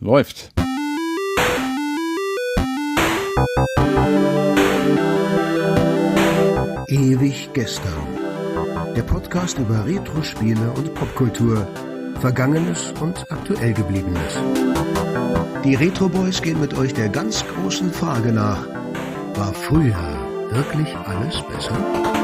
läuft. Ewig gestern. Der Podcast über Retro-Spiele und Popkultur. Vergangenes und aktuell Gebliebenes. Die Retro Boys gehen mit euch der ganz großen Frage nach: War früher wirklich alles besser?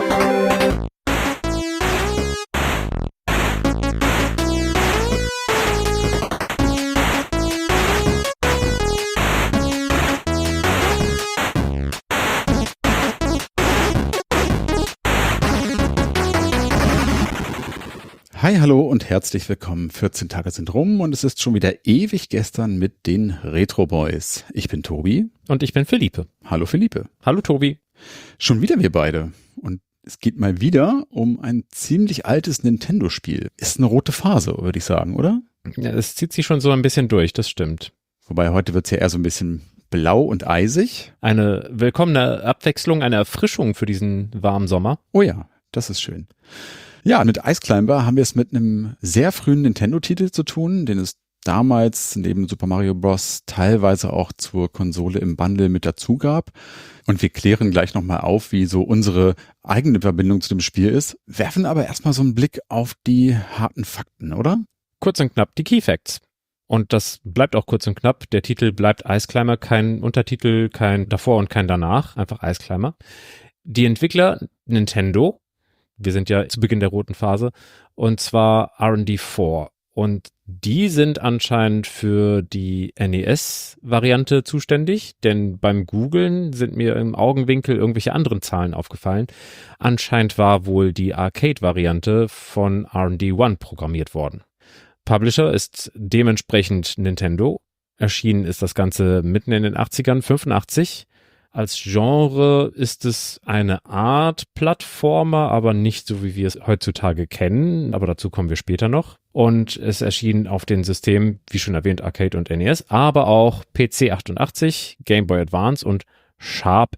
Hi, hallo und herzlich willkommen. 14 Tage sind rum und es ist schon wieder ewig gestern mit den Retro Boys. Ich bin Tobi. Und ich bin Philippe. Hallo Philippe. Hallo Tobi. Schon wieder wir beide. Und es geht mal wieder um ein ziemlich altes Nintendo-Spiel. Ist eine rote Phase, würde ich sagen, oder? Ja, es zieht sich schon so ein bisschen durch, das stimmt. Wobei heute wird es ja eher so ein bisschen blau und eisig. Eine willkommene Abwechslung, eine Erfrischung für diesen warmen Sommer. Oh ja, das ist schön. Ja, mit Ice Climber haben wir es mit einem sehr frühen Nintendo-Titel zu tun, den es damals neben Super Mario Bros. Teilweise auch zur Konsole im Bundle mit dazu gab. Und wir klären gleich nochmal auf, wie so unsere eigene Verbindung zu dem Spiel ist, werfen aber erstmal so einen Blick auf die harten Fakten, oder? Kurz und knapp die Key Facts. Und das bleibt auch kurz und knapp. Der Titel bleibt Ice Climber, kein Untertitel, kein davor und kein danach, einfach Ice Climber. Die Entwickler Nintendo. Wir sind ja zu Beginn der roten Phase, und zwar R&D 4. Und die sind anscheinend für die NES-Variante zuständig, denn beim Googlen sind mir im Augenwinkel irgendwelche anderen Zahlen aufgefallen. Anscheinend war wohl die Arcade-Variante von R&D 1 programmiert worden. Publisher ist dementsprechend Nintendo. Erschienen ist das Ganze mitten in den 80ern, 85. Als Genre ist es eine Art Plattformer, aber nicht so, wie wir es heutzutage kennen. Aber dazu kommen wir später noch. Und es erschien auf den Systemen, wie schon erwähnt, Arcade und NES, aber auch PC 88, Game Boy Advance und Sharp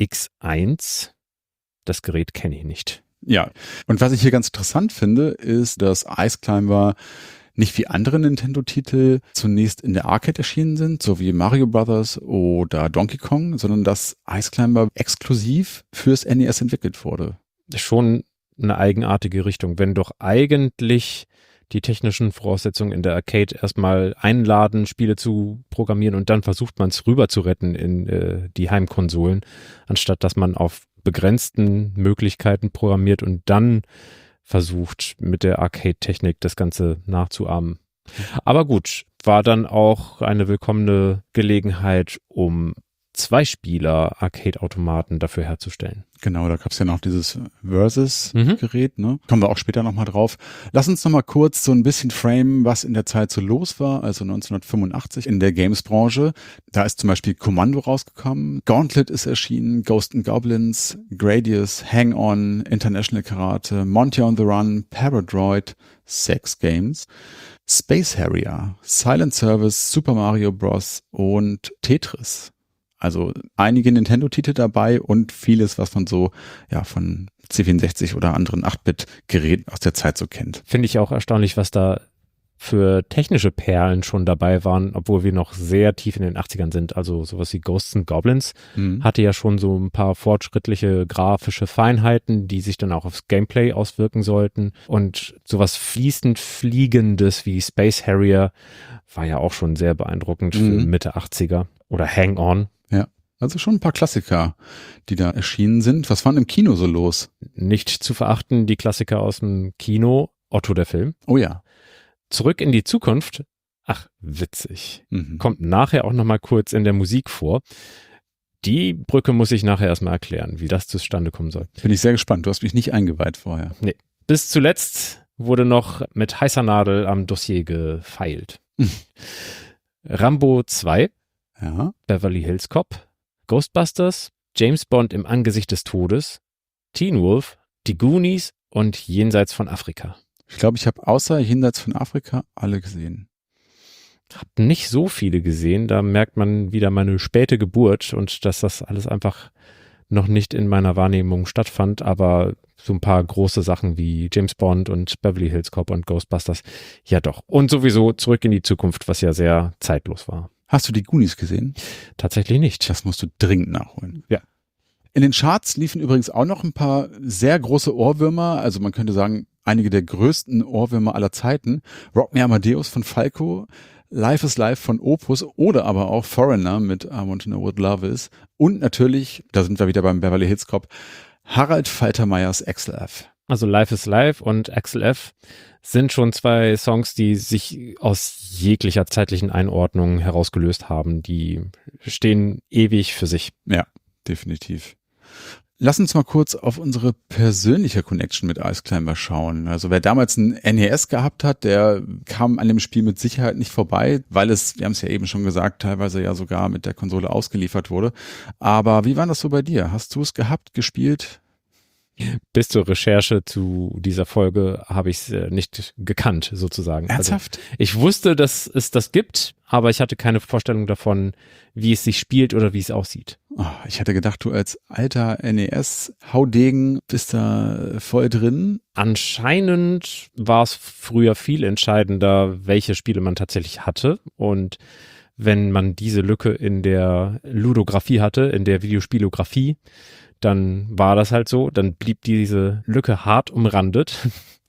X1. Das Gerät kenne ich nicht. Ja, und was ich hier ganz interessant finde, ist, dass Ice Climber nicht wie andere Nintendo-Titel zunächst in der Arcade erschienen sind, so wie Mario Brothers oder Donkey Kong, sondern dass Ice Climber exklusiv fürs NES entwickelt wurde. Schon eine eigenartige Richtung, wenn doch eigentlich die technischen Voraussetzungen in der Arcade erstmal einladen, Spiele zu programmieren, und dann versucht man es rüber zu retten in die Heimkonsolen, anstatt dass man auf begrenzten Möglichkeiten programmiert und dann versucht, mit der Arcade-Technik das Ganze nachzuahmen. Aber gut, war dann auch eine willkommene Gelegenheit, um Zwei-Spieler-Arcade-Automaten dafür herzustellen. Genau, da gab es ja noch dieses Versus-Gerät, ne? Kommen wir auch später nochmal drauf. Lass uns nochmal kurz so ein bisschen framen, was in der Zeit so los war, also 1985 in der Games-Branche. Da ist zum Beispiel Kommando rausgekommen, Gauntlet ist erschienen, Ghosts and Goblins, Gradius, Hang-On, International Karate, Monty on the Run, Paradroid, Sex Games, Space Harrier, Silent Service, Super Mario Bros. Und Tetris. Also einige Nintendo-Titel dabei und vieles, was man so von C64 oder anderen 8-Bit-Geräten aus der Zeit so kennt. Finde ich auch erstaunlich, was da für technische Perlen schon dabei waren, obwohl wir noch sehr tief in den 80ern sind. Also sowas wie Ghosts and Goblins hatte ja schon so ein paar fortschrittliche grafische Feinheiten, die sich dann auch aufs Gameplay auswirken sollten. Und sowas fließend Fliegendes wie Space Harrier war ja auch schon sehr beeindruckend für Mitte 80er. Oder Hang-On. Ja, also schon ein paar Klassiker, die da erschienen sind. Was war denn im Kino so los? Nicht zu verachten, die Klassiker aus dem Kino. Otto, der Film. Oh ja. Zurück in die Zukunft. Ach, witzig. Kommt nachher auch nochmal kurz in der Musik vor. Die Brücke muss ich nachher erstmal erklären, wie das zustande kommen soll. Bin ich sehr gespannt. Du hast mich nicht eingeweiht vorher. Nee. Bis zuletzt wurde noch mit heißer Nadel am Dossier gefeilt. Rambo 2. Ja. Beverly Hills Cop, Ghostbusters, James Bond im Angesicht des Todes, Teen Wolf, Die Goonies und Jenseits von Afrika. Ich glaube, ich habe außer Jenseits von Afrika alle gesehen. Hab nicht so viele gesehen, da merkt man wieder meine späte Geburt und dass das alles einfach noch nicht in meiner Wahrnehmung stattfand, aber so ein paar große Sachen wie James Bond und Beverly Hills Cop und Ghostbusters. Ja doch. Und sowieso Zurück in die Zukunft, was ja sehr zeitlos war. Hast du die Goonies gesehen? Tatsächlich nicht. Das musst du dringend nachholen. Ja. In den Charts liefen übrigens auch noch ein paar sehr große Ohrwürmer, also man könnte sagen, einige der größten Ohrwürmer aller Zeiten. Rock Me Amadeus von Falco, Life is Life von Opus oder aber auch Foreigner mit I Want to Know What Love Is und natürlich, da sind wir wieder beim Beverly Hills Cop, Harald Faltermeyers XLF. Also Life is Life und XLF sind schon zwei Songs, die sich aus jeglicher zeitlichen Einordnung herausgelöst haben. Die stehen ewig für sich. Ja, definitiv. Lass uns mal kurz auf unsere persönliche Connection mit Ice Climber schauen. Also wer damals ein NES gehabt hat, der kam an dem Spiel mit Sicherheit nicht vorbei, weil es, wir haben es ja eben schon gesagt, teilweise ja sogar mit der Konsole ausgeliefert wurde. Aber wie war das so bei dir? Hast du es gehabt, gespielt? Bis zur Recherche zu dieser Folge habe ich es nicht gekannt, sozusagen. Ernsthaft? Also ich wusste, dass es das gibt, aber ich hatte keine Vorstellung davon, wie es sich spielt oder wie es aussieht. Oh, ich hatte gedacht, du als alter NES-Haudegen bist da voll drin. Anscheinend war es früher viel entscheidender, welche Spiele man tatsächlich hatte. Und wenn man diese Lücke in der Ludografie hatte, in der Videospielografie, dann war das halt so, dann blieb diese Lücke hart umrandet.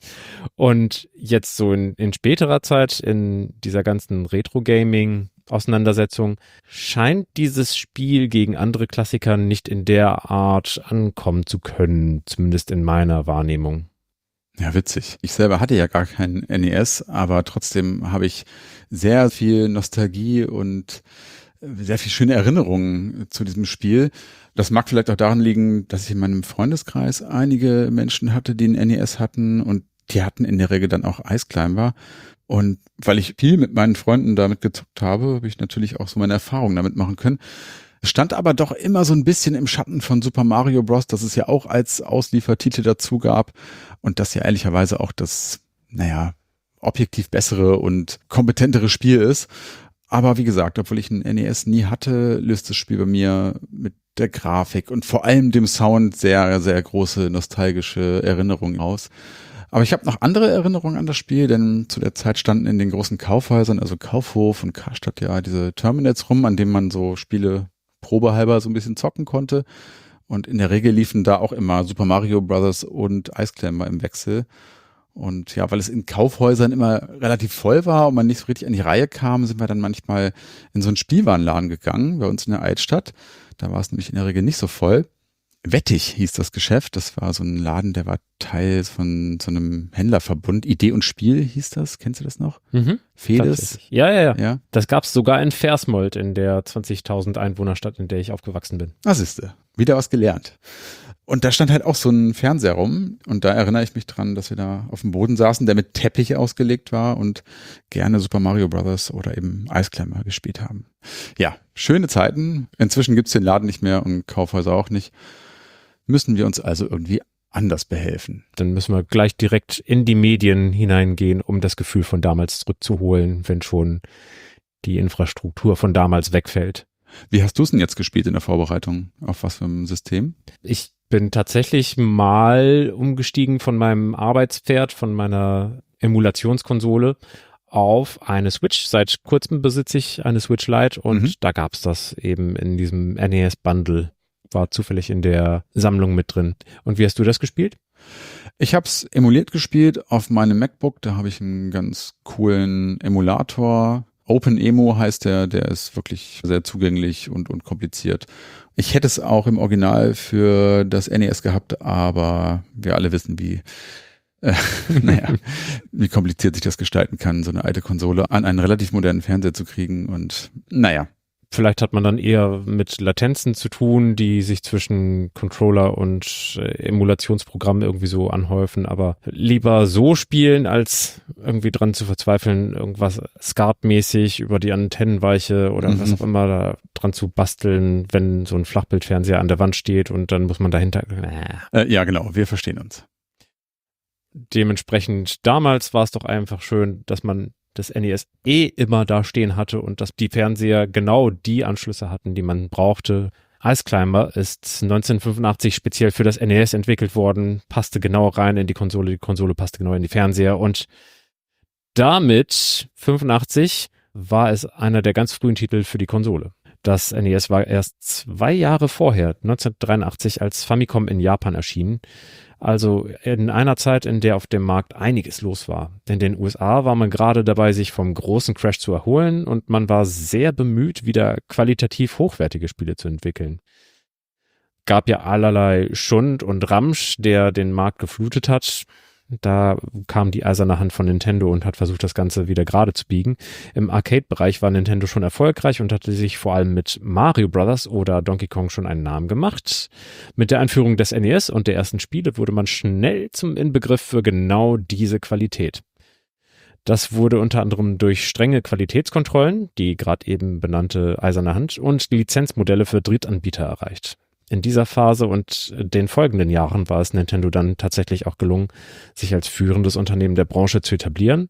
Und jetzt so in späterer Zeit, in dieser ganzen Retro-Gaming-Auseinandersetzung, scheint dieses Spiel gegen andere Klassiker nicht in der Art ankommen zu können, zumindest in meiner Wahrnehmung. Ja, witzig. Ich selber hatte ja gar kein NES, aber trotzdem habe ich sehr viel Nostalgie und sehr viel schöne Erinnerungen zu diesem Spiel. Das mag vielleicht auch daran liegen, dass ich in meinem Freundeskreis einige Menschen hatte, die ein NES hatten und die hatten in der Regel dann auch Ice Climber. Und weil ich viel mit meinen Freunden damit gezockt habe, habe ich natürlich auch so meine Erfahrungen damit machen können. Es stand aber doch immer so ein bisschen im Schatten von Super Mario Bros., das es ja auch als Ausliefertitel dazu gab und das ja ehrlicherweise auch das, objektiv bessere und kompetentere Spiel ist. Aber wie gesagt, obwohl ich ein NES nie hatte, löst das Spiel bei mir mit der Grafik und vor allem dem Sound sehr, sehr große nostalgische Erinnerungen aus. Aber ich habe noch andere Erinnerungen an das Spiel, denn zu der Zeit standen in den großen Kaufhäusern, also Kaufhof und Karstadt, ja diese Terminals rum, an denen man so Spiele probehalber so ein bisschen zocken konnte. Und in der Regel liefen da auch immer Super Mario Bros. Und Ice Climber im Wechsel. Und ja, weil es in Kaufhäusern immer relativ voll war und man nicht so richtig an die Reihe kam, sind wir dann manchmal in so einen Spielwarenladen gegangen, bei uns in der Altstadt. Da war es nämlich in der Regel nicht so voll. Wettig hieß das Geschäft. Das war so ein Laden, der war Teil von so einem Händlerverbund. Idee und Spiel hieß das. Kennst du das noch? Mhm. Fedes? Ja. Das gab's sogar in Versmold, in der 20.000 Einwohnerstadt, in der ich aufgewachsen bin. Ah, siehste. Wieder was gelernt. Und da stand halt auch so ein Fernseher rum und da erinnere ich mich dran, dass wir da auf dem Boden saßen, der mit Teppich ausgelegt war und gerne Super Mario Bros. Oder eben Ice Climber gespielt haben. Ja, schöne Zeiten. Inzwischen gibt's den Laden nicht mehr und Kaufhäuser auch nicht. Müssen wir uns also irgendwie anders behelfen. Dann müssen wir gleich direkt in die Medien hineingehen, um das Gefühl von damals zurückzuholen, wenn schon die Infrastruktur von damals wegfällt. Wie hast du es denn jetzt gespielt in der Vorbereitung? Auf was für ein System? Ich bin tatsächlich mal umgestiegen von meinem Arbeitspferd, von meiner Emulationskonsole auf eine Switch. Seit kurzem besitze ich eine Switch Lite und da gab's das eben in diesem NES-Bundle. War zufällig in der Sammlung mit drin. Und wie hast du das gespielt? Ich habe es emuliert gespielt auf meinem MacBook. Da habe ich einen ganz coolen Emulator. OpenEMU heißt der ist wirklich sehr zugänglich und kompliziert. Ich hätte es auch im Original für das NES gehabt, aber wir alle wissen, wie kompliziert sich das gestalten kann, so eine alte Konsole an einen relativ modernen Fernseher zu kriegen und Vielleicht hat man dann eher mit Latenzen zu tun, die sich zwischen Controller und Emulationsprogramm irgendwie so anhäufen, aber lieber so spielen, als irgendwie dran zu verzweifeln, irgendwas SCART-mäßig über die Antennenweiche oder was auch immer da dran zu basteln, wenn so ein Flachbildfernseher an der Wand steht und dann muss man dahinter... Ja, genau, wir verstehen uns. Dementsprechend, damals war es doch einfach schön, dass man das NES immer da stehen hatte und dass die Fernseher genau die Anschlüsse hatten, die man brauchte. Ice Climber ist 1985 speziell für das NES entwickelt worden, passte genau rein in die Konsole passte genau in die Fernseher und damit 85 war es einer der ganz frühen Titel für die Konsole. Das NES war erst 2 Jahre vorher, 1983, als Famicom in Japan erschienen. Also in einer Zeit, in der auf dem Markt einiges los war. In den USA war man gerade dabei, sich vom großen Crash zu erholen und man war sehr bemüht, wieder qualitativ hochwertige Spiele zu entwickeln. Gab ja allerlei Schund und Ramsch, der den Markt geflutet hat. Da kam die eiserne Hand von Nintendo und hat versucht, das Ganze wieder gerade zu biegen. Im Arcade-Bereich war Nintendo schon erfolgreich und hatte sich vor allem mit Mario Bros. Oder Donkey Kong schon einen Namen gemacht. Mit der Einführung des NES und der ersten Spiele wurde man schnell zum Inbegriff für genau diese Qualität. Das wurde unter anderem durch strenge Qualitätskontrollen, die gerade eben benannte eiserne Hand, und Lizenzmodelle für Drittanbieter erreicht. In dieser Phase und den folgenden Jahren war es Nintendo dann tatsächlich auch gelungen, sich als führendes Unternehmen der Branche zu etablieren,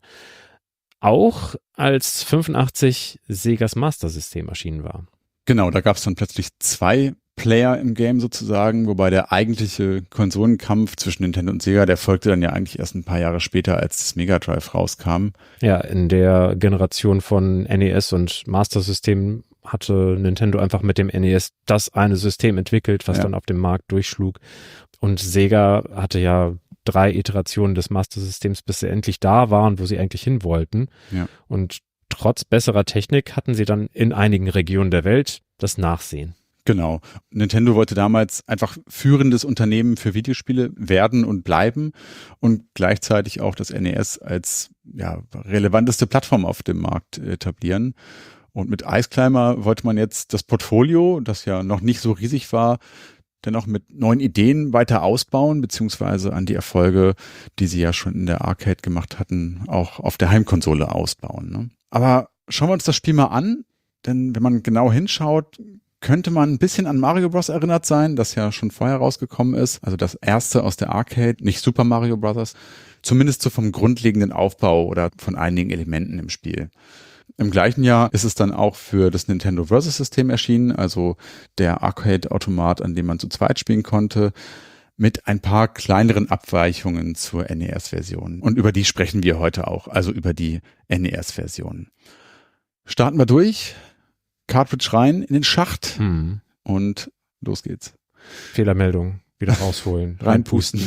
auch als 85 Segas Master System erschienen war. Genau, da gab es dann plötzlich 2 Player im Game sozusagen, wobei der eigentliche Konsolenkampf zwischen Nintendo und Sega, der folgte dann ja eigentlich erst ein paar Jahre später, als das Mega Drive rauskam. Ja, in der Generation von NES und Master System hatte Nintendo einfach mit dem NES das eine System entwickelt, was dann auf dem Markt durchschlug. Und Sega hatte ja 3 Iterationen des Master Systems, bis sie endlich da waren, wo sie eigentlich hin wollten. Ja. Und trotz besserer Technik hatten sie dann in einigen Regionen der Welt das Nachsehen. Genau. Nintendo wollte damals einfach führendes Unternehmen für Videospiele werden und bleiben und gleichzeitig auch das NES als relevanteste Plattform auf dem Markt etablieren. Und mit Ice Climber wollte man jetzt das Portfolio, das ja noch nicht so riesig war, dennoch mit neuen Ideen weiter ausbauen, beziehungsweise an die Erfolge, die sie ja schon in der Arcade gemacht hatten, auch auf der Heimkonsole ausbauen. Ne? Aber schauen wir uns das Spiel mal an, denn wenn man genau hinschaut, könnte man ein bisschen an Mario Bros. Erinnert sein, das ja schon vorher rausgekommen ist. Also das erste aus der Arcade, nicht Super Mario Bros. Zumindest so vom grundlegenden Aufbau oder von einigen Elementen im Spiel. Im gleichen Jahr ist es dann auch für das Nintendo Versus System erschienen, also der Arcade-Automat, an dem man zu zweit spielen konnte, mit ein paar kleineren Abweichungen zur NES-Version. Und über die sprechen wir heute auch, also über die NES-Version. Starten wir durch, Cartridge rein in den Schacht und los geht's. Fehlermeldung, wieder rausholen, reinpusten.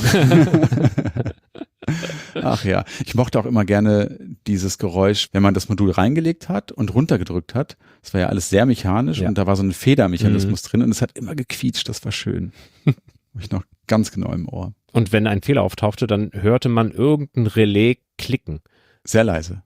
Ach ja, ich mochte auch immer gerne dieses Geräusch, wenn man das Modul reingelegt hat und runtergedrückt hat. Das war ja alles sehr mechanisch und da war so ein Federmechanismus drin und es hat immer gequietscht, das war schön. Habe ich noch ganz genau im Ohr. Und wenn ein Fehler auftauchte, dann hörte man irgendein Relais klicken. Sehr leise.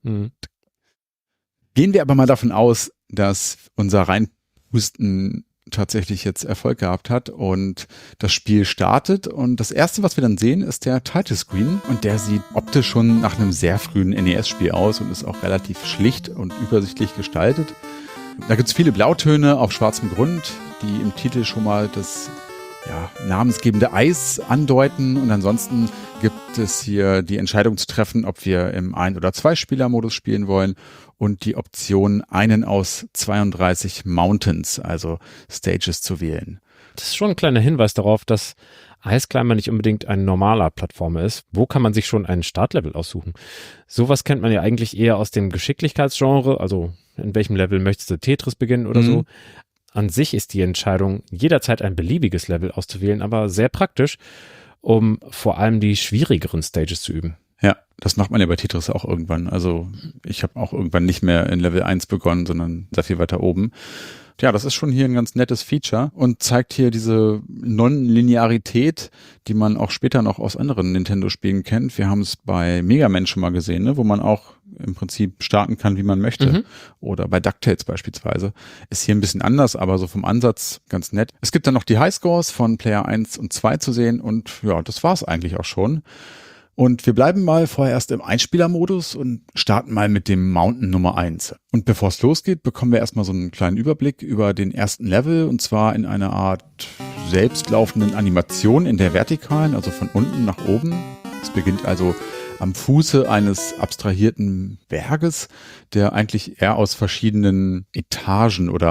Gehen wir aber mal davon aus, dass unser Reinpusten tatsächlich jetzt Erfolg gehabt hat und das Spiel startet und das erste, was wir dann sehen, ist der Title Screen und der sieht optisch schon nach einem sehr frühen NES-Spiel aus und ist auch relativ schlicht und übersichtlich gestaltet. Da gibt's viele Blautöne auf schwarzem Grund, die im Titel schon mal das namensgebende Eis andeuten und ansonsten gibt es hier die Entscheidung zu treffen, ob wir im 1- oder 2-Spieler-Modus spielen wollen und die Option, einen aus 32 Mountains, also Stages, zu wählen. Das ist schon ein kleiner Hinweis darauf, dass Ice Climber nicht unbedingt ein normaler Plattformer ist. Wo kann man sich schon einen Startlevel aussuchen? Sowas kennt man ja eigentlich eher aus dem Geschicklichkeitsgenre, also in welchem Level möchtest du Tetris beginnen oder so. An sich ist die Entscheidung, jederzeit ein beliebiges Level auszuwählen, aber sehr praktisch, um vor allem die schwierigeren Stages zu üben. Ja, das macht man ja bei Tetris auch irgendwann. Also ich habe auch irgendwann nicht mehr in Level 1 begonnen, sondern sehr viel weiter oben. Ja, das ist schon hier ein ganz nettes Feature und zeigt hier diese Non-Linearität, die man auch später noch aus anderen Nintendo-Spielen kennt. Wir haben es bei Mega Man schon mal gesehen, ne, wo man auch im Prinzip starten kann, wie man möchte. Oder bei DuckTales beispielsweise. Ist hier ein bisschen anders, aber so vom Ansatz ganz nett. Es gibt dann noch die Highscores von Player 1 und 2 zu sehen und ja, das war's eigentlich auch schon. Und wir bleiben mal vorerst im Einspielermodus und starten mal mit dem Mountain Nummer 1. Und bevor es losgeht, bekommen wir erstmal so einen kleinen Überblick über den ersten Level und zwar in einer Art selbstlaufenden Animation in der Vertikalen, also von unten nach oben. Es beginnt also am Fuße eines abstrahierten Berges, der eigentlich eher aus verschiedenen Etagen oder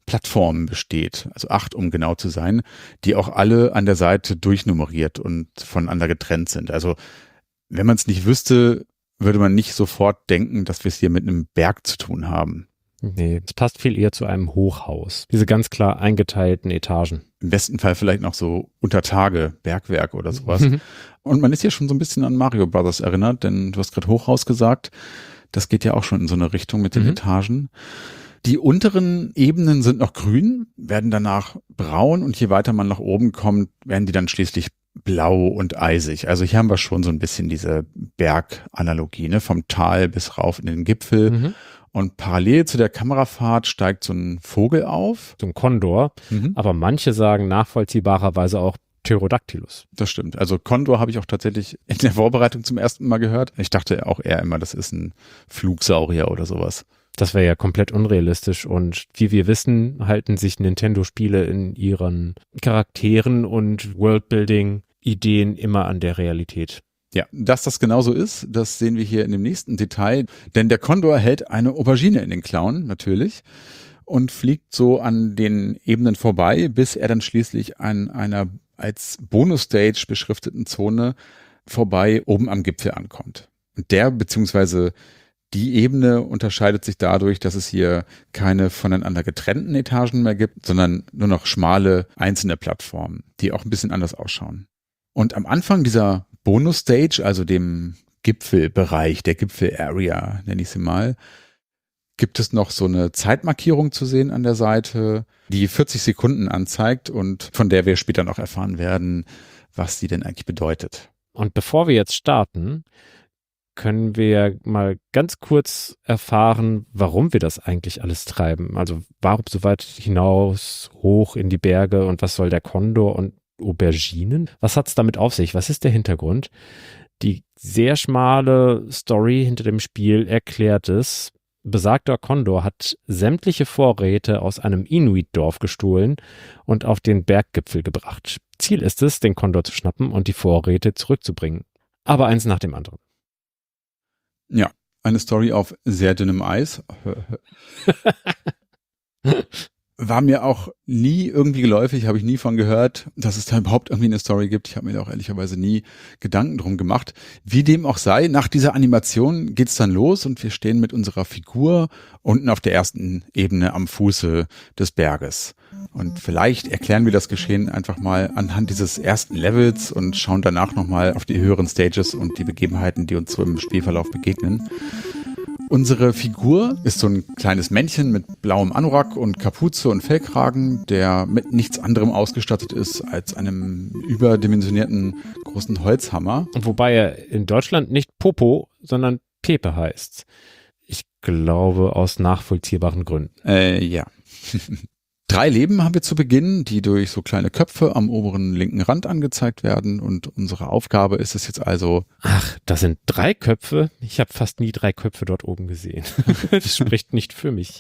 Plattformen besteht, also 8, um genau zu sein, die auch alle an der Seite durchnummeriert und voneinander getrennt sind. Also wenn man es nicht wüsste, würde man nicht sofort denken, dass wir es hier mit einem Berg zu tun haben. Nee, es passt viel eher zu einem Hochhaus. Diese ganz klar eingeteilten Etagen. Im besten Fall vielleicht noch so Untertage, Bergwerk oder sowas. Und man ist hier schon so ein bisschen an Mario Brothers erinnert, denn du hast gerade Hochhaus gesagt. Das geht ja auch schon in so eine Richtung mit den Etagen. Die unteren Ebenen sind noch grün, werden danach braun und je weiter man nach oben kommt, werden die dann schließlich blau und eisig. Also hier haben wir schon so ein bisschen diese Berganalogie, ne? Vom Tal bis rauf in den Gipfel. Und parallel zu der Kamerafahrt steigt so ein Vogel auf. So ein Kondor. Aber manche sagen nachvollziehbarerweise auch Pterodactylus. Das stimmt. Also Kondor habe ich auch tatsächlich in der Vorbereitung zum ersten Mal gehört. Ich dachte auch eher immer, das ist ein Flugsaurier oder sowas. Das wäre ja komplett unrealistisch und wie wir wissen, halten sich Nintendo-Spiele in ihren Charakteren und Worldbuilding-Ideen immer an der Realität. Ja, dass das genauso ist, das sehen wir hier in dem nächsten Detail, denn der Kondor hält eine Aubergine in den Klauen, natürlich, und fliegt so an den Ebenen vorbei, bis er dann schließlich an einer als Bonus-Stage beschrifteten Zone vorbei oben am Gipfel ankommt. Und der beziehungsweise die Ebene unterscheidet sich dadurch, dass es hier keine voneinander getrennten Etagen mehr gibt, sondern nur noch schmale einzelne Plattformen, die auch ein bisschen anders ausschauen. Und am Anfang dieser Bonus-Stage, also dem Gipfelbereich, der Gipfel-Area, nenne ich sie mal, gibt es noch so eine Zeitmarkierung zu sehen an der Seite, die 40 Sekunden anzeigt und von der wir später noch erfahren werden, was sie denn eigentlich bedeutet. Und bevor wir jetzt starten, können wir mal ganz kurz erfahren, warum wir das eigentlich alles treiben. Also warum so weit hinaus, hoch in die Berge und was soll der Kondor und Auberginen? Was hat es damit auf sich? Was ist der Hintergrund? Die sehr schmale Story hinter dem Spiel erklärt es. Besagter Kondor hat sämtliche Vorräte aus einem Inuit-Dorf gestohlen und auf den Berggipfel gebracht. Ziel ist es, den Kondor zu schnappen und die Vorräte zurückzubringen. Aber eins nach dem anderen. Ja, eine Story auf sehr dünnem Eis. War mir auch nie irgendwie geläufig, habe ich nie von gehört, dass es da überhaupt irgendwie eine Story gibt. Ich habe mir da auch ehrlicherweise nie Gedanken drum gemacht. Wie dem auch sei, nach dieser Animation geht's dann los und wir stehen mit unserer Figur unten auf der ersten Ebene am Fuße des Berges. Und vielleicht erklären wir das Geschehen einfach mal anhand dieses ersten Levels und schauen danach nochmal auf die höheren Stages und die Begebenheiten, die uns so im Spielverlauf begegnen. Unsere Figur ist so ein kleines Männchen mit blauem Anorak und Kapuze und Fellkragen, der mit nichts anderem ausgestattet ist als einem überdimensionierten großen Holzhammer. Wobei er in Deutschland nicht Popo, sondern Pepe heißt. Ich glaube aus nachvollziehbaren Gründen. Ja. 3 Leben haben wir zu Beginn, die durch so kleine Köpfe am oberen linken Rand angezeigt werden und unsere Aufgabe ist es jetzt also... Ach, das sind 3 Köpfe? Ich habe fast nie 3 Köpfe dort oben gesehen. Das spricht nicht für mich.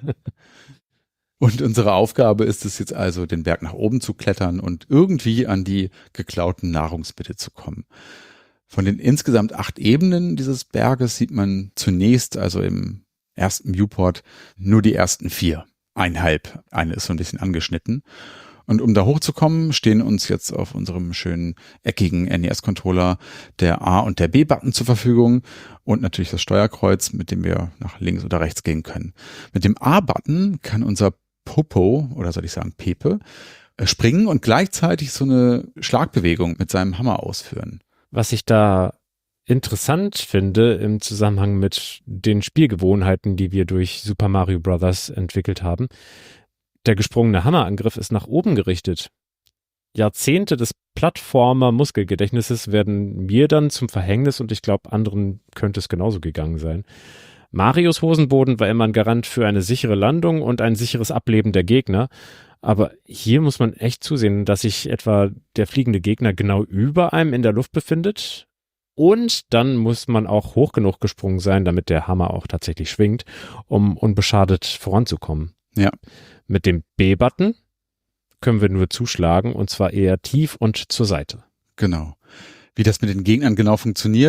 Und unsere Aufgabe ist es jetzt also, den Berg nach oben zu klettern und irgendwie an die geklauten Nahrungsmittel zu kommen. Von den insgesamt 8 Ebenen dieses Berges sieht man zunächst, also im ersten Viewport, nur die ersten 4. 1,5. Eine ist so ein bisschen angeschnitten. Und um da hochzukommen, stehen uns jetzt auf unserem schönen eckigen NES-Controller der A- und der B-Button zur Verfügung und natürlich das Steuerkreuz, mit dem wir nach links oder rechts gehen können. Mit dem A-Button kann unser Popo, oder soll ich sagen Pepe, springen und gleichzeitig so eine Schlagbewegung mit seinem Hammer ausführen. Was ich da interessant finde im Zusammenhang mit den Spielgewohnheiten, die wir durch Super Mario Brothers entwickelt haben. Der gesprungene Hammerangriff ist nach oben gerichtet. Jahrzehnte des Plattformer-Muskelgedächtnisses werden mir dann zum Verhängnis und ich glaube, anderen könnte es genauso gegangen sein. Marios Hosenboden war immer ein Garant für eine sichere Landung und ein sicheres Ableben der Gegner. Aber hier muss man echt zusehen, dass sich etwa der fliegende Gegner genau über einem in der Luft befindet. Und dann muss man auch hoch genug gesprungen sein, damit der Hammer auch tatsächlich schwingt, um unbeschadet voranzukommen. Ja. Mit dem B-Button können wir nur zuschlagen und zwar eher tief und zur Seite. Genau. Wie das mit den Gegnern genau funktioniert,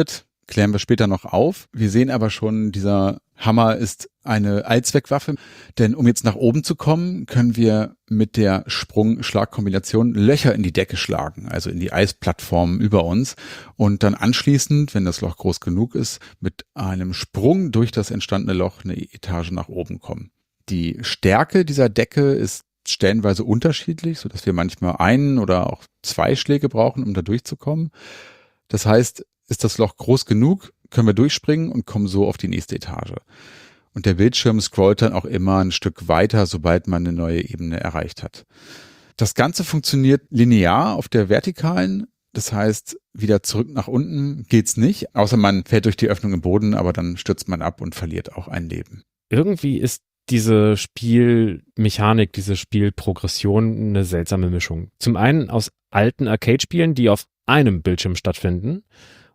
klären wir später noch auf. Wir sehen aber schon, dieser Hammer ist eine Allzweckwaffe, denn um jetzt nach oben zu kommen, können wir mit der Sprung-Schlag-Kombination Löcher in die Decke schlagen, also in die Eisplattformen über uns und dann anschließend, wenn das Loch groß genug ist, mit einem Sprung durch das entstandene Loch eine Etage nach oben kommen. Die Stärke dieser Decke ist stellenweise unterschiedlich, sodass wir manchmal einen oder auch 2 Schläge brauchen, um da durchzukommen. Das heißt, ist das Loch groß genug, können wir durchspringen und kommen so auf die nächste Etage. Und der Bildschirm scrollt dann auch immer ein Stück weiter, sobald man eine neue Ebene erreicht hat. Das Ganze funktioniert linear auf der vertikalen. Das heißt, wieder zurück nach unten geht's nicht, außer man fällt durch die Öffnung im Boden, aber dann stürzt man ab und verliert auch ein Leben. Irgendwie ist diese Spielmechanik, diese Spielprogression eine seltsame Mischung. Zum einen aus alten Arcade-Spielen, die auf einem Bildschirm stattfinden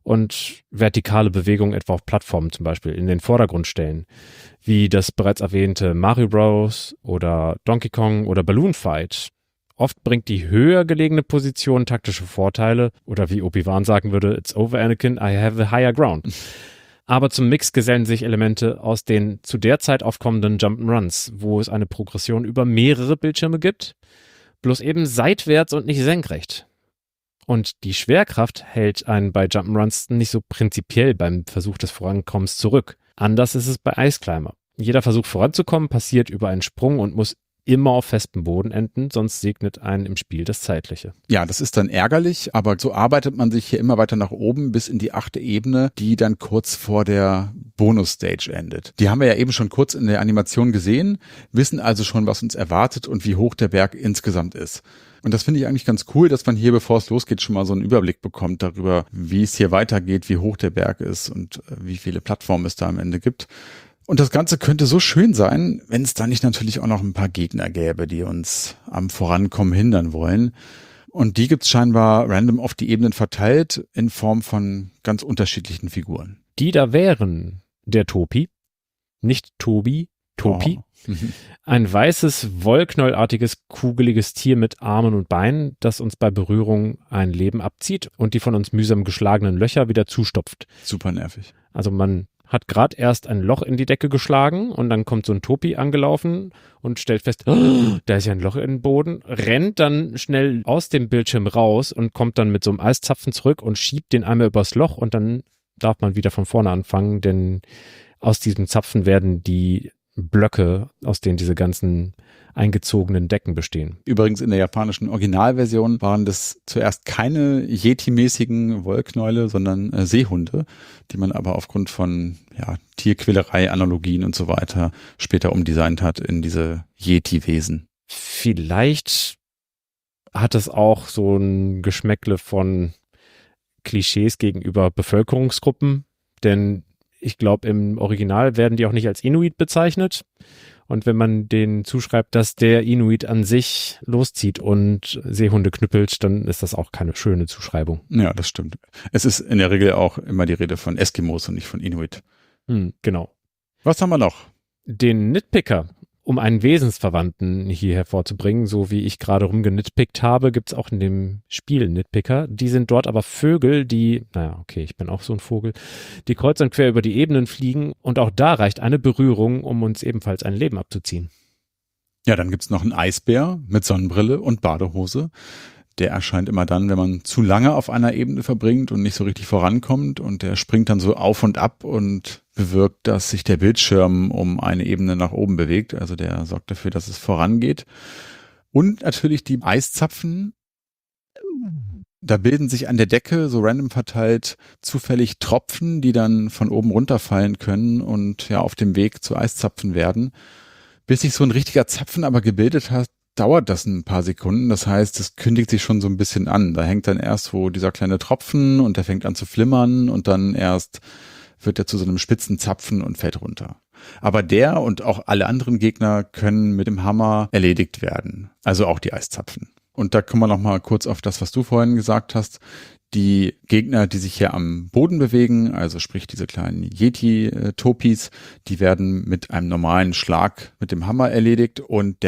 und vertikale Bewegungen etwa auf Plattformen zum Beispiel in den Vordergrund stellen, wie das bereits erwähnte Mario Bros. Oder Donkey Kong oder Balloon Fight. Oft bringt die höher gelegene Position taktische Vorteile oder wie Obi-Wan sagen würde, it's over Anakin, I have a higher ground. Aber zum Mix gesellen sich Elemente aus den zu der Zeit aufkommenden Jump'n'Runs, wo es eine Progression über mehrere Bildschirme gibt, bloß eben seitwärts und nicht senkrecht. Und die Schwerkraft hält einen bei Jump'n'Runs nicht so prinzipiell beim Versuch des Vorankommens zurück. Anders ist es bei Ice Climber. Jeder Versuch voranzukommen passiert über einen Sprung und muss immer auf festem Boden enden, sonst segnet einen im Spiel das Zeitliche. Ja, das ist dann ärgerlich, aber so arbeitet man sich hier immer weiter nach oben bis in die 8. Ebene, die dann kurz vor der Bonus-Stage endet. Die haben wir ja eben schon kurz in der Animation gesehen, wissen also schon, was uns erwartet und wie hoch der Berg insgesamt ist. Und das finde ich eigentlich ganz cool, dass man hier, bevor es losgeht, schon mal so einen Überblick bekommt darüber, wie es hier weitergeht, wie hoch der Berg ist und wie viele Plattformen es da am Ende gibt. Und das Ganze könnte so schön sein, wenn es da nicht natürlich auch noch ein paar Gegner gäbe, die uns am Vorankommen hindern wollen. Und die gibt es scheinbar random auf die Ebenen verteilt in Form von ganz unterschiedlichen Figuren. Die da wären der Topi, nicht Tobi, Topi. Oh. Ein weißes, wollknollartiges, kugeliges Tier mit Armen und Beinen, das uns bei Berührung ein Leben abzieht und die von uns mühsam geschlagenen Löcher wieder zustopft. Super nervig. Also man hat gerade erst ein Loch in die Decke geschlagen und dann kommt so ein Topi angelaufen und stellt fest, oh, da ist ja ein Loch in den Boden, rennt dann schnell aus dem Bildschirm raus und kommt dann mit so einem Eiszapfen zurück und schiebt den einmal übers Loch und dann darf man wieder von vorne anfangen, denn aus diesem Zapfen werden die Blöcke, aus denen diese ganzen eingezogenen Decken bestehen. Übrigens in der japanischen Originalversion waren das zuerst keine Yeti-mäßigen Wollknäule, sondern Seehunde, die man aber aufgrund von Tierquälerei, Analogien und so weiter später umdesignt hat in diese Yeti-Wesen. Vielleicht hat es auch so ein Geschmäckle von Klischees gegenüber Bevölkerungsgruppen, denn ich glaube, im Original werden die auch nicht als Inuit bezeichnet. Und wenn man denen zuschreibt, dass der Inuit an sich loszieht und Seehunde knüppelt, dann ist das auch keine schöne Zuschreibung. Ja, das stimmt. Es ist in der Regel auch immer die Rede von Eskimos und nicht von Inuit. Genau. Was haben wir noch? Den Nitpicker. Um einen Wesensverwandten hier hervorzubringen, so wie ich gerade rumgenitpickt habe, gibt's auch in dem Spiel Nitpicker. Die sind dort aber Vögel, die, ich bin auch so ein Vogel, die kreuz und quer über die Ebenen fliegen und auch da reicht eine Berührung, um uns ebenfalls ein Leben abzuziehen. Ja, dann gibt's noch einen Eisbär mit Sonnenbrille und Badehose. Der erscheint immer dann, wenn man zu lange auf einer Ebene verbringt und nicht so richtig vorankommt und der springt dann so auf und ab und bewirkt, dass sich der Bildschirm um eine Ebene nach oben bewegt. Also der sorgt dafür, dass es vorangeht. Und natürlich die Eiszapfen. Da bilden sich an der Decke so random verteilt zufällig Tropfen, die dann von oben runterfallen können und auf dem Weg zu Eiszapfen werden. Bis sich so ein richtiger Zapfen aber gebildet hat, dauert das ein paar Sekunden. Das heißt, es kündigt sich schon so ein bisschen an. Da hängt dann erst wo dieser kleine Tropfen und der fängt an zu flimmern und dann erst wird er zu so einem spitzen Zapfen und fällt runter. Aber der und auch alle anderen Gegner können mit dem Hammer erledigt werden. Also auch die Eiszapfen. Und da kommen wir noch mal kurz auf das, was du vorhin gesagt hast. Die Gegner, die sich hier am Boden bewegen, also sprich diese kleinen Yeti-Topis, die werden mit einem normalen Schlag mit dem Hammer erledigt und der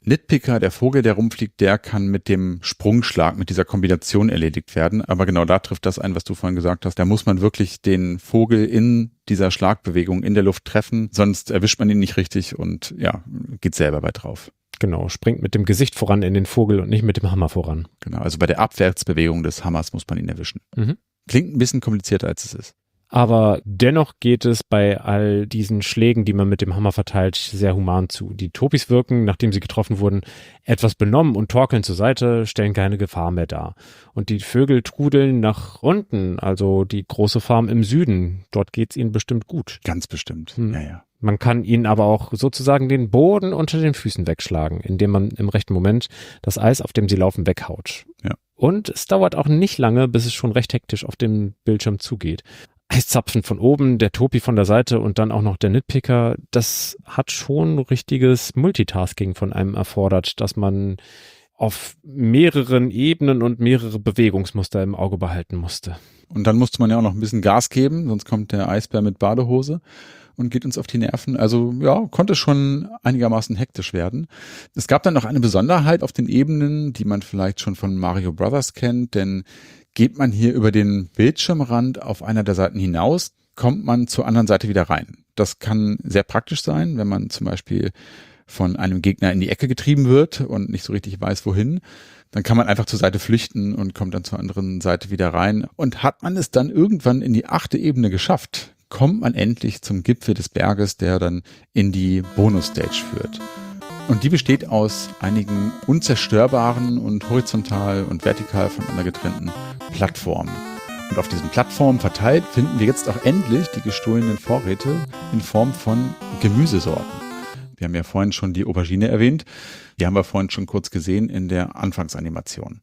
Nitpicker, der Vogel, der rumfliegt, der kann mit dem Sprungschlag, mit dieser Kombination erledigt werden. Aber genau da trifft das ein, was du vorhin gesagt hast. Da muss man wirklich den Vogel in dieser Schlagbewegung in der Luft treffen, sonst erwischt man ihn nicht richtig und ja, geht selber weit drauf. Genau, springt mit dem Gesicht voran in den Vogel und nicht mit dem Hammer voran. Genau, also bei der Abwärtsbewegung des Hammers muss man ihn erwischen. Klingt ein bisschen komplizierter, als es ist. Aber dennoch geht es bei all diesen Schlägen, die man mit dem Hammer verteilt, sehr human zu. Die Topis wirken, nachdem sie getroffen wurden, etwas benommen und torkeln zur Seite, stellen keine Gefahr mehr dar. Und die Vögel trudeln nach unten, also die große Farm im Süden. Dort geht's ihnen bestimmt gut. Ganz bestimmt, ja. Man kann ihnen aber auch sozusagen den Boden unter den Füßen wegschlagen, indem man im rechten Moment das Eis, auf dem sie laufen, weghaut. Ja. Und es dauert auch nicht lange, bis es schon recht hektisch auf dem Bildschirm zugeht. Eiszapfen von oben, der Topi von der Seite und dann auch noch der Nitpicker, das hat schon richtiges Multitasking von einem erfordert, dass man auf mehreren Ebenen und mehrere Bewegungsmuster im Auge behalten musste. Und dann musste man ja auch noch ein bisschen Gas geben, sonst kommt der Eisbär mit Badehose und geht uns auf die Nerven. Also ja, konnte schon einigermaßen hektisch werden. Es gab dann noch eine Besonderheit auf den Ebenen, die man vielleicht schon von Mario Brothers kennt, denn geht man hier über den Bildschirmrand auf einer der Seiten hinaus, kommt man zur anderen Seite wieder rein. Das kann sehr praktisch sein, wenn man zum Beispiel von einem Gegner in die Ecke getrieben wird und nicht so richtig weiß, wohin. Dann kann man einfach zur Seite flüchten und kommt dann zur anderen Seite wieder rein. Und hat man es dann irgendwann in die 8. Ebene geschafft, kommt man endlich zum Gipfel des Berges, der dann in die Bonus-Stage führt. Und die besteht aus einigen unzerstörbaren und horizontal und vertikal voneinander getrennten Plattformen. Und auf diesen Plattformen verteilt finden wir jetzt auch endlich die gestohlenen Vorräte in Form von Gemüsesorten. Wir haben ja vorhin schon die Aubergine erwähnt. Die haben wir vorhin schon kurz gesehen in der Anfangsanimation.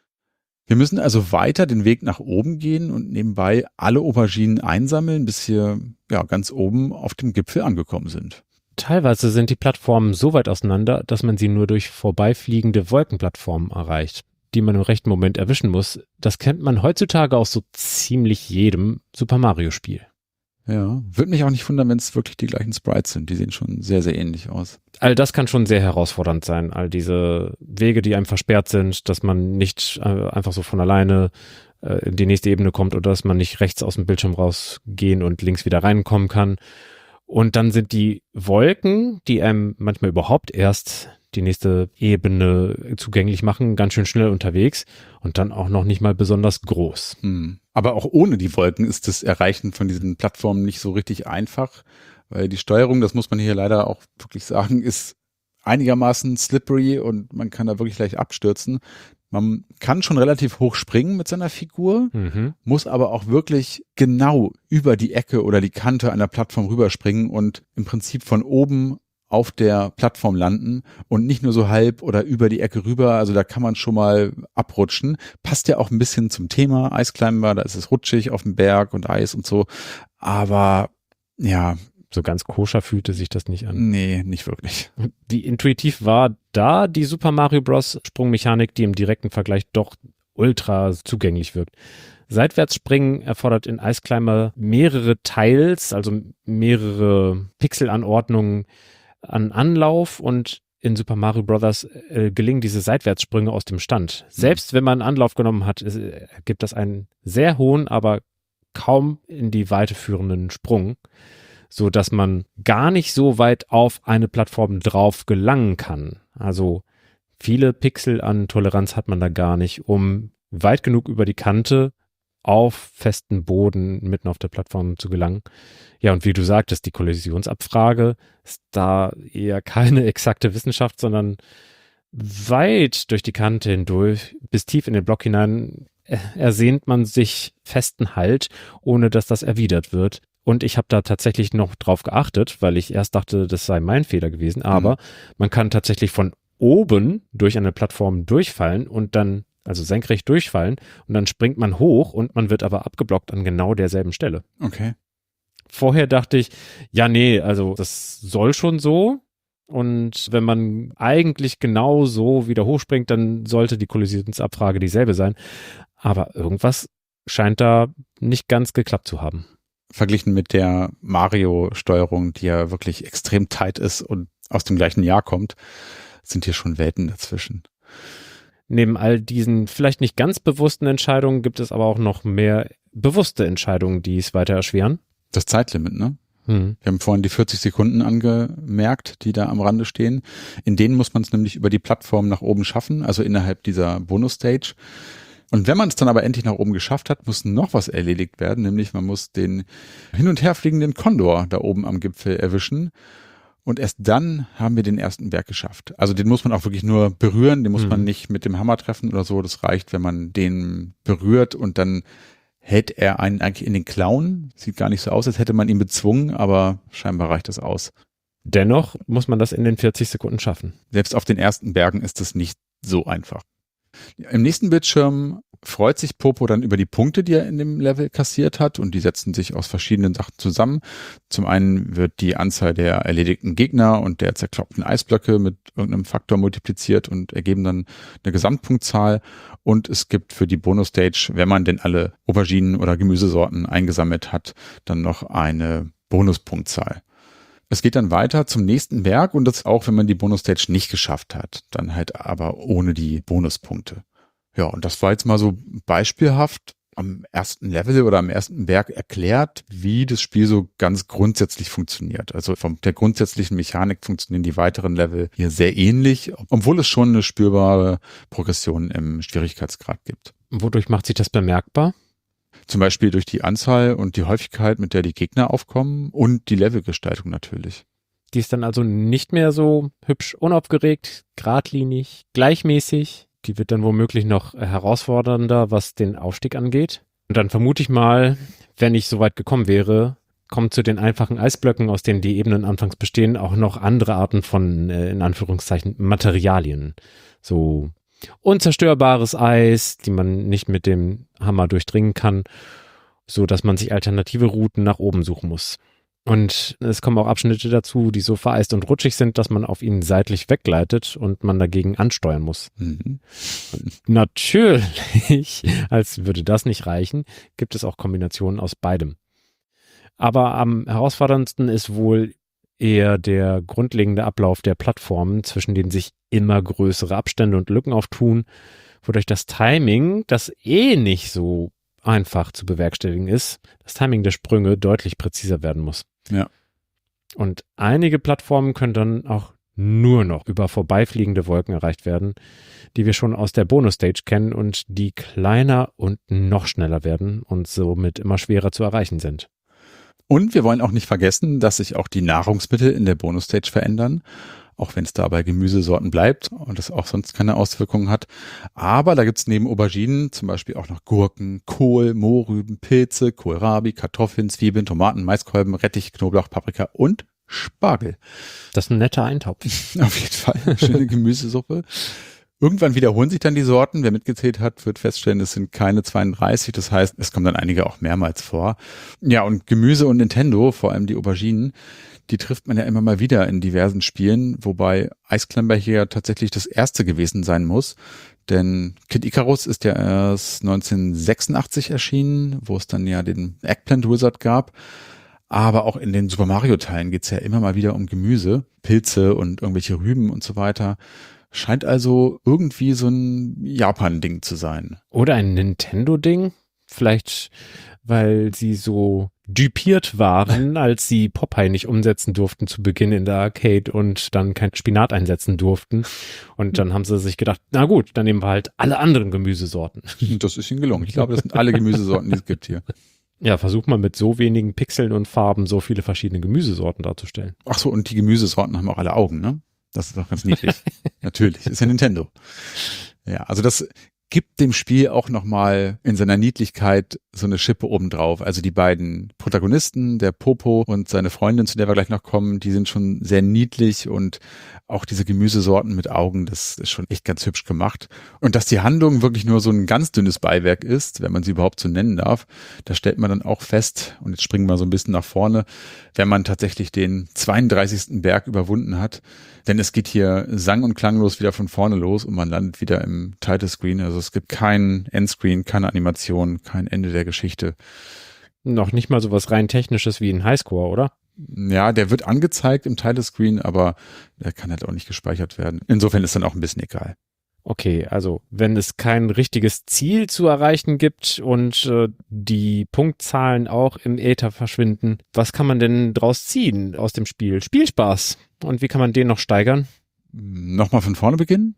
Wir müssen also weiter den Weg nach oben gehen und nebenbei alle Auberginen einsammeln, bis wir ja ganz oben auf dem Gipfel angekommen sind. Teilweise sind die Plattformen so weit auseinander, dass man sie nur durch vorbeifliegende Wolkenplattformen erreicht, die man im rechten Moment erwischen muss. Das kennt man heutzutage aus so ziemlich jedem Super Mario Spiel. Ja, würde mich auch nicht wundern, wenn es wirklich die gleichen Sprites sind. Die sehen schon sehr, sehr ähnlich aus. All das kann schon sehr herausfordernd sein. All diese Wege, die einem versperrt sind, dass man nicht einfach so von alleine in die nächste Ebene kommt oder dass man nicht rechts aus dem Bildschirm rausgehen und links wieder reinkommen kann. Und dann sind die Wolken, die einem manchmal überhaupt erst die nächste Ebene zugänglich machen, ganz schön schnell unterwegs und dann auch noch nicht mal besonders groß. Aber auch ohne die Wolken ist das Erreichen von diesen Plattformen nicht so richtig einfach, weil die Steuerung, das muss man hier leider auch wirklich sagen, ist einigermaßen slippery und man kann da wirklich leicht abstürzen. Man kann schon relativ hoch springen mit seiner Figur, muss aber auch wirklich genau über die Ecke oder die Kante einer Plattform rüberspringen und im Prinzip von oben auf der Plattform landen und nicht nur so halb oder über die Ecke rüber. Also da kann man schon mal abrutschen. Passt ja auch ein bisschen zum Thema Eisclimber, da ist es rutschig auf dem Berg und Eis und so. Aber ja, so ganz koscher fühlte sich das nicht an. Nee, nicht wirklich. Wie intuitiv war da die Super Mario Bros. Sprungmechanik, die im direkten Vergleich doch ultra zugänglich wirkt. Seitwärtsspringen erfordert in Eisclimber mehrere Tiles, also mehrere Pixelanordnungen an Anlauf, und in Super Mario Bros. Gelingen diese Seitwärtssprünge aus dem Stand. Selbst wenn man Anlauf genommen hat, gibt das einen sehr hohen, aber kaum in die Weite führenden Sprung, so dass man gar nicht so weit auf eine Plattform drauf gelangen kann. Also viele Pixel an Toleranz hat man da gar nicht, um weit genug über die Kante auf festen Boden mitten auf der Plattform zu gelangen. Ja, und wie du sagtest, die Kollisionsabfrage ist da eher keine exakte Wissenschaft, sondern weit durch die Kante hindurch, bis tief in den Block hinein, ersehnt man sich festen Halt, ohne dass das erwidert wird. Und ich habe da tatsächlich noch drauf geachtet, weil ich erst dachte, das sei mein Fehler gewesen. Aber man kann tatsächlich von oben durch eine Plattform durchfallen und dann, also senkrecht durchfallen, und dann springt man hoch und man wird aber abgeblockt an genau derselben Stelle. Okay. Vorher dachte ich, ja, nee, also das soll schon so. Und wenn man eigentlich genau so wieder hochspringt, dann sollte die Kollisionsabfrage dieselbe sein. Aber irgendwas scheint da nicht ganz geklappt zu haben. Verglichen mit der Mario-Steuerung, die ja wirklich extrem tight ist und aus dem gleichen Jahr kommt, sind hier schon Welten dazwischen. Neben all diesen vielleicht nicht ganz bewussten Entscheidungen gibt es aber auch noch mehr bewusste Entscheidungen, die es weiter erschweren. Das Zeitlimit, ne? Wir haben vorhin die 40 Sekunden angemerkt, die da am Rande stehen. In denen muss man es nämlich über die Plattform nach oben schaffen, also innerhalb dieser Bonus-Stage. Und wenn man es dann aber endlich nach oben geschafft hat, muss noch was erledigt werden, nämlich man muss den hin- und her fliegenden Kondor da oben am Gipfel erwischen. Und erst dann haben wir den ersten Berg geschafft. Also den muss man auch wirklich nur berühren, den muss man nicht mit dem Hammer treffen oder so. Das reicht, wenn man den berührt und dann hält er einen eigentlich in den Klauen. Sieht gar nicht so aus, als hätte man ihn bezwungen, aber scheinbar reicht das aus. Dennoch muss man das in den 40 Sekunden schaffen. Selbst auf den ersten Bergen ist es nicht so einfach. Im nächsten Bildschirm freut sich Popo dann über die Punkte, die er in dem Level kassiert hat, und die setzen sich aus verschiedenen Sachen zusammen. Zum einen wird die Anzahl der erledigten Gegner und der zerkloppten Eisblöcke mit irgendeinem Faktor multipliziert und ergeben dann eine Gesamtpunktzahl. Und es gibt für die Bonus-Stage, wenn man denn alle Auberginen oder Gemüsesorten eingesammelt hat, dann noch eine Bonuspunktzahl. Es geht dann weiter zum nächsten Berg, und das auch, wenn man die Bonus-Stage nicht geschafft hat. Dann halt aber ohne die Bonuspunkte. Ja, und das war jetzt mal so beispielhaft am ersten Level oder am ersten Berg erklärt, wie das Spiel so ganz grundsätzlich funktioniert. Also von der grundsätzlichen Mechanik funktionieren die weiteren Level hier sehr ähnlich, obwohl es schon eine spürbare Progression im Schwierigkeitsgrad gibt. Wodurch macht sich das bemerkbar? Zum Beispiel durch die Anzahl und die Häufigkeit, mit der die Gegner aufkommen, und die Levelgestaltung natürlich. Die ist dann also nicht mehr so hübsch unaufgeregt, geradlinig, gleichmäßig. Die wird dann womöglich noch herausfordernder, was den Aufstieg angeht. Und dann vermute ich mal, wenn ich so weit gekommen wäre, kommen zu den einfachen Eisblöcken, aus denen die Ebenen anfangs bestehen, auch noch andere Arten von, in Anführungszeichen, Materialien. So unzerstörbares Eis, die man nicht mit dem Hammer durchdringen kann, so dass man sich alternative Routen nach oben suchen muss. Und es kommen auch Abschnitte dazu, die so vereist und rutschig sind, dass man auf ihnen seitlich weggleitet und man dagegen ansteuern muss. Und natürlich, als würde das nicht reichen, gibt es auch Kombinationen aus beidem. Aber am herausforderndsten ist wohl eher der grundlegende Ablauf der Plattformen, zwischen denen sich immer größere Abstände und Lücken auftun, wodurch das Timing, das nicht so einfach zu bewerkstelligen ist, das Timing der Sprünge deutlich präziser werden muss. Ja. Und einige Plattformen können dann auch nur noch über vorbeifliegende Wolken erreicht werden, die wir schon aus der Bonus-Stage kennen und die kleiner und noch schneller werden und somit immer schwerer zu erreichen sind. Und wir wollen auch nicht vergessen, dass sich auch die Nahrungsmittel in der Bonus-Stage verändern, auch wenn es da bei Gemüsesorten bleibt und es auch sonst keine Auswirkungen hat. Aber da gibt's neben Auberginen zum Beispiel auch noch Gurken, Kohl, Mohrrüben, Pilze, Kohlrabi, Kartoffeln, Zwiebeln, Tomaten, Maiskolben, Rettich, Knoblauch, Paprika und Spargel. Das ist ein netter Eintopf. Auf jeden Fall, schöne Gemüsesuppe. Irgendwann wiederholen sich dann die Sorten. Wer mitgezählt hat, wird feststellen, es sind keine 32. Das heißt, es kommen dann einige auch mehrmals vor. Ja, und Gemüse und Nintendo, vor allem die Auberginen, die trifft man ja immer mal wieder in diversen Spielen, wobei Eisclimber hier tatsächlich das erste gewesen sein muss. Denn Kid Icarus ist ja erst 1986 erschienen, wo es dann ja den Eggplant Wizard gab. Aber auch in den Super Mario-Teilen geht's ja immer mal wieder um Gemüse, Pilze und irgendwelche Rüben und so weiter. Scheint also irgendwie so ein Japan-Ding zu sein. Oder ein Nintendo-Ding? Vielleicht, weil sie so düpiert waren, als sie Popeye nicht umsetzen durften zu Beginn in der Arcade und dann kein Spinat einsetzen durften. Und dann haben sie sich gedacht, na gut, dann nehmen wir halt alle anderen Gemüsesorten. Das ist ihnen gelungen. Ich glaube, das sind alle Gemüsesorten, die es gibt hier. Ja, versuch mal mit so wenigen Pixeln und Farben so viele verschiedene Gemüsesorten darzustellen. Ach so, und die Gemüsesorten haben auch alle Augen, ne? Das ist doch ganz niedlich. Natürlich, ist ja Nintendo. Ja, also das gibt dem Spiel auch nochmal in seiner Niedlichkeit so eine Schippe obendrauf. Also die beiden Protagonisten, der Popo und seine Freundin, zu der wir gleich noch kommen, die sind schon sehr niedlich, und auch diese Gemüsesorten mit Augen, das ist schon echt ganz hübsch gemacht. Und dass die Handlung wirklich nur so ein ganz dünnes Beiwerk ist, wenn man sie überhaupt so nennen darf, da stellt man dann auch fest, und jetzt springen wir so ein bisschen nach vorne, wenn man tatsächlich den 32. Berg überwunden hat. Denn es geht hier sang- und klanglos wieder von vorne los und man landet wieder im Title Screen. Also es gibt keinen Endscreen, keine Animation, kein Ende der Geschichte. Noch nicht mal sowas rein Technisches wie ein Highscore, oder? Ja, der wird angezeigt im Title-Screen, aber der kann halt auch nicht gespeichert werden. Insofern ist dann auch ein bisschen egal. Okay, also wenn es kein richtiges Ziel zu erreichen gibt und die Punktzahlen auch im Äther verschwinden, was kann man denn draus ziehen aus dem Spiel? Spielspaß. Und wie kann man den noch steigern? Nochmal von vorne beginnen?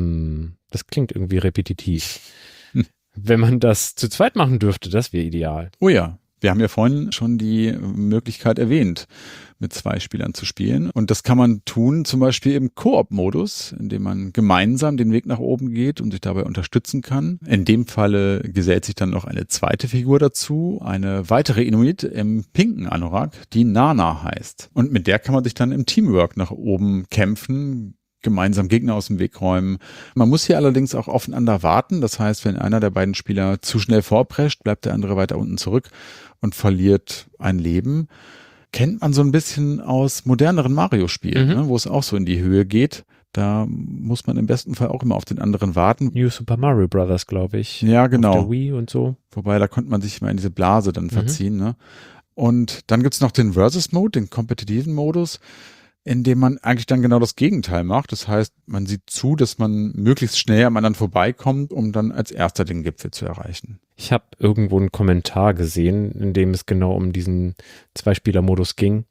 Das klingt irgendwie repetitiv. Wenn man das zu zweit machen dürfte, das wäre ideal. Oh ja. Wir haben ja vorhin schon die Möglichkeit erwähnt, mit 2 Spielern zu spielen. Und das kann man tun, zum Beispiel im Koop-Modus, in dem man gemeinsam den Weg nach oben geht und sich dabei unterstützen kann. In dem Falle gesellt sich dann noch eine zweite Figur dazu, eine weitere Inuit im pinken Anorak, die Nana heißt. Und mit der kann man sich dann im Teamwork nach oben kämpfen, gemeinsam Gegner aus dem Weg räumen. Man muss hier allerdings auch aufeinander warten. Das heißt, wenn einer der beiden Spieler zu schnell vorprescht, bleibt der andere weiter unten zurück und verliert ein Leben. Kennt man so ein bisschen aus moderneren Mario-Spielen, ne, wo es auch so in die Höhe geht. Da muss man im besten Fall auch immer auf den anderen warten. New Super Mario Brothers, glaube ich. Ja, genau. Auf der Wii und so. Wobei, da konnte man sich immer in diese Blase dann verziehen. Ne? Und dann gibt's noch den Versus-Mode, den kompetitiven Modus, in dem man eigentlich dann genau das Gegenteil macht. Das heißt, man sieht zu, dass man möglichst schnell am anderen vorbeikommt, um dann als erster den Gipfel zu erreichen. Ich habe irgendwo einen Kommentar gesehen, in dem es genau um diesen 2-Spieler-Modus ging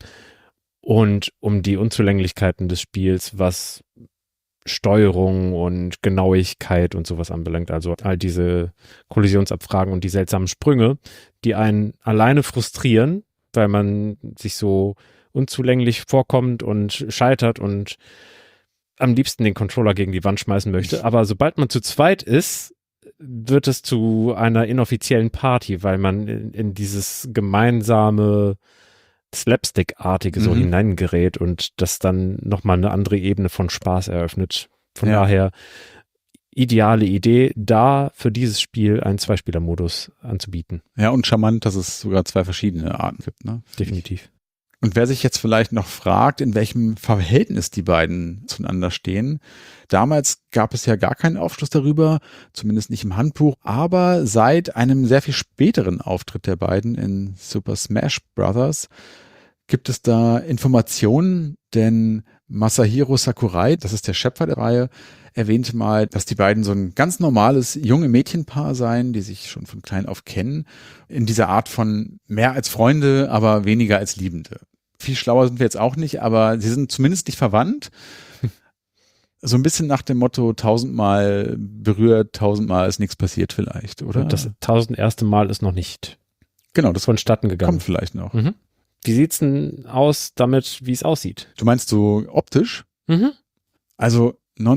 und um die Unzulänglichkeiten des Spiels, was Steuerung und Genauigkeit und sowas anbelangt. Also all diese Kollisionsabfragen und die seltsamen Sprünge, die einen alleine frustrieren, weil man sich so unzulänglich vorkommt und scheitert und am liebsten den Controller gegen die Wand schmeißen möchte. Aber sobald man zu zweit ist, wird es zu einer inoffiziellen Party, weil man in dieses gemeinsame Slapstick-artige so hineingerät und das dann nochmal eine andere Ebene von Spaß eröffnet. Von daher ideale Idee, da für dieses Spiel einen 2-Spieler-Modus anzubieten. Ja, und charmant, dass es sogar 2 verschiedene Arten gibt. Ne? Definitiv. Und wer sich jetzt vielleicht noch fragt, in welchem Verhältnis die beiden zueinander stehen, damals gab es ja gar keinen Aufschluss darüber, zumindest nicht im Handbuch, aber seit einem sehr viel späteren Auftritt der beiden in Super Smash Bros. Gibt es da Informationen, denn Masahiro Sakurai, das ist der Schöpfer der Reihe, erwähnte mal, dass die beiden so ein ganz normales junge Mädchenpaar seien, die sich schon von klein auf kennen, in dieser Art von mehr als Freunde, aber weniger als Liebende. Viel schlauer sind wir jetzt auch nicht, aber sie sind zumindest nicht verwandt. So ein bisschen nach dem Motto, 1000-mal berührt, 1000-mal ist nichts passiert vielleicht, oder? Und das 1001. Mal ist noch nicht genau, das vonstatten gegangen. Kommt vielleicht noch. Wie sieht's denn aus damit, wie es aussieht? Du meinst so optisch? Also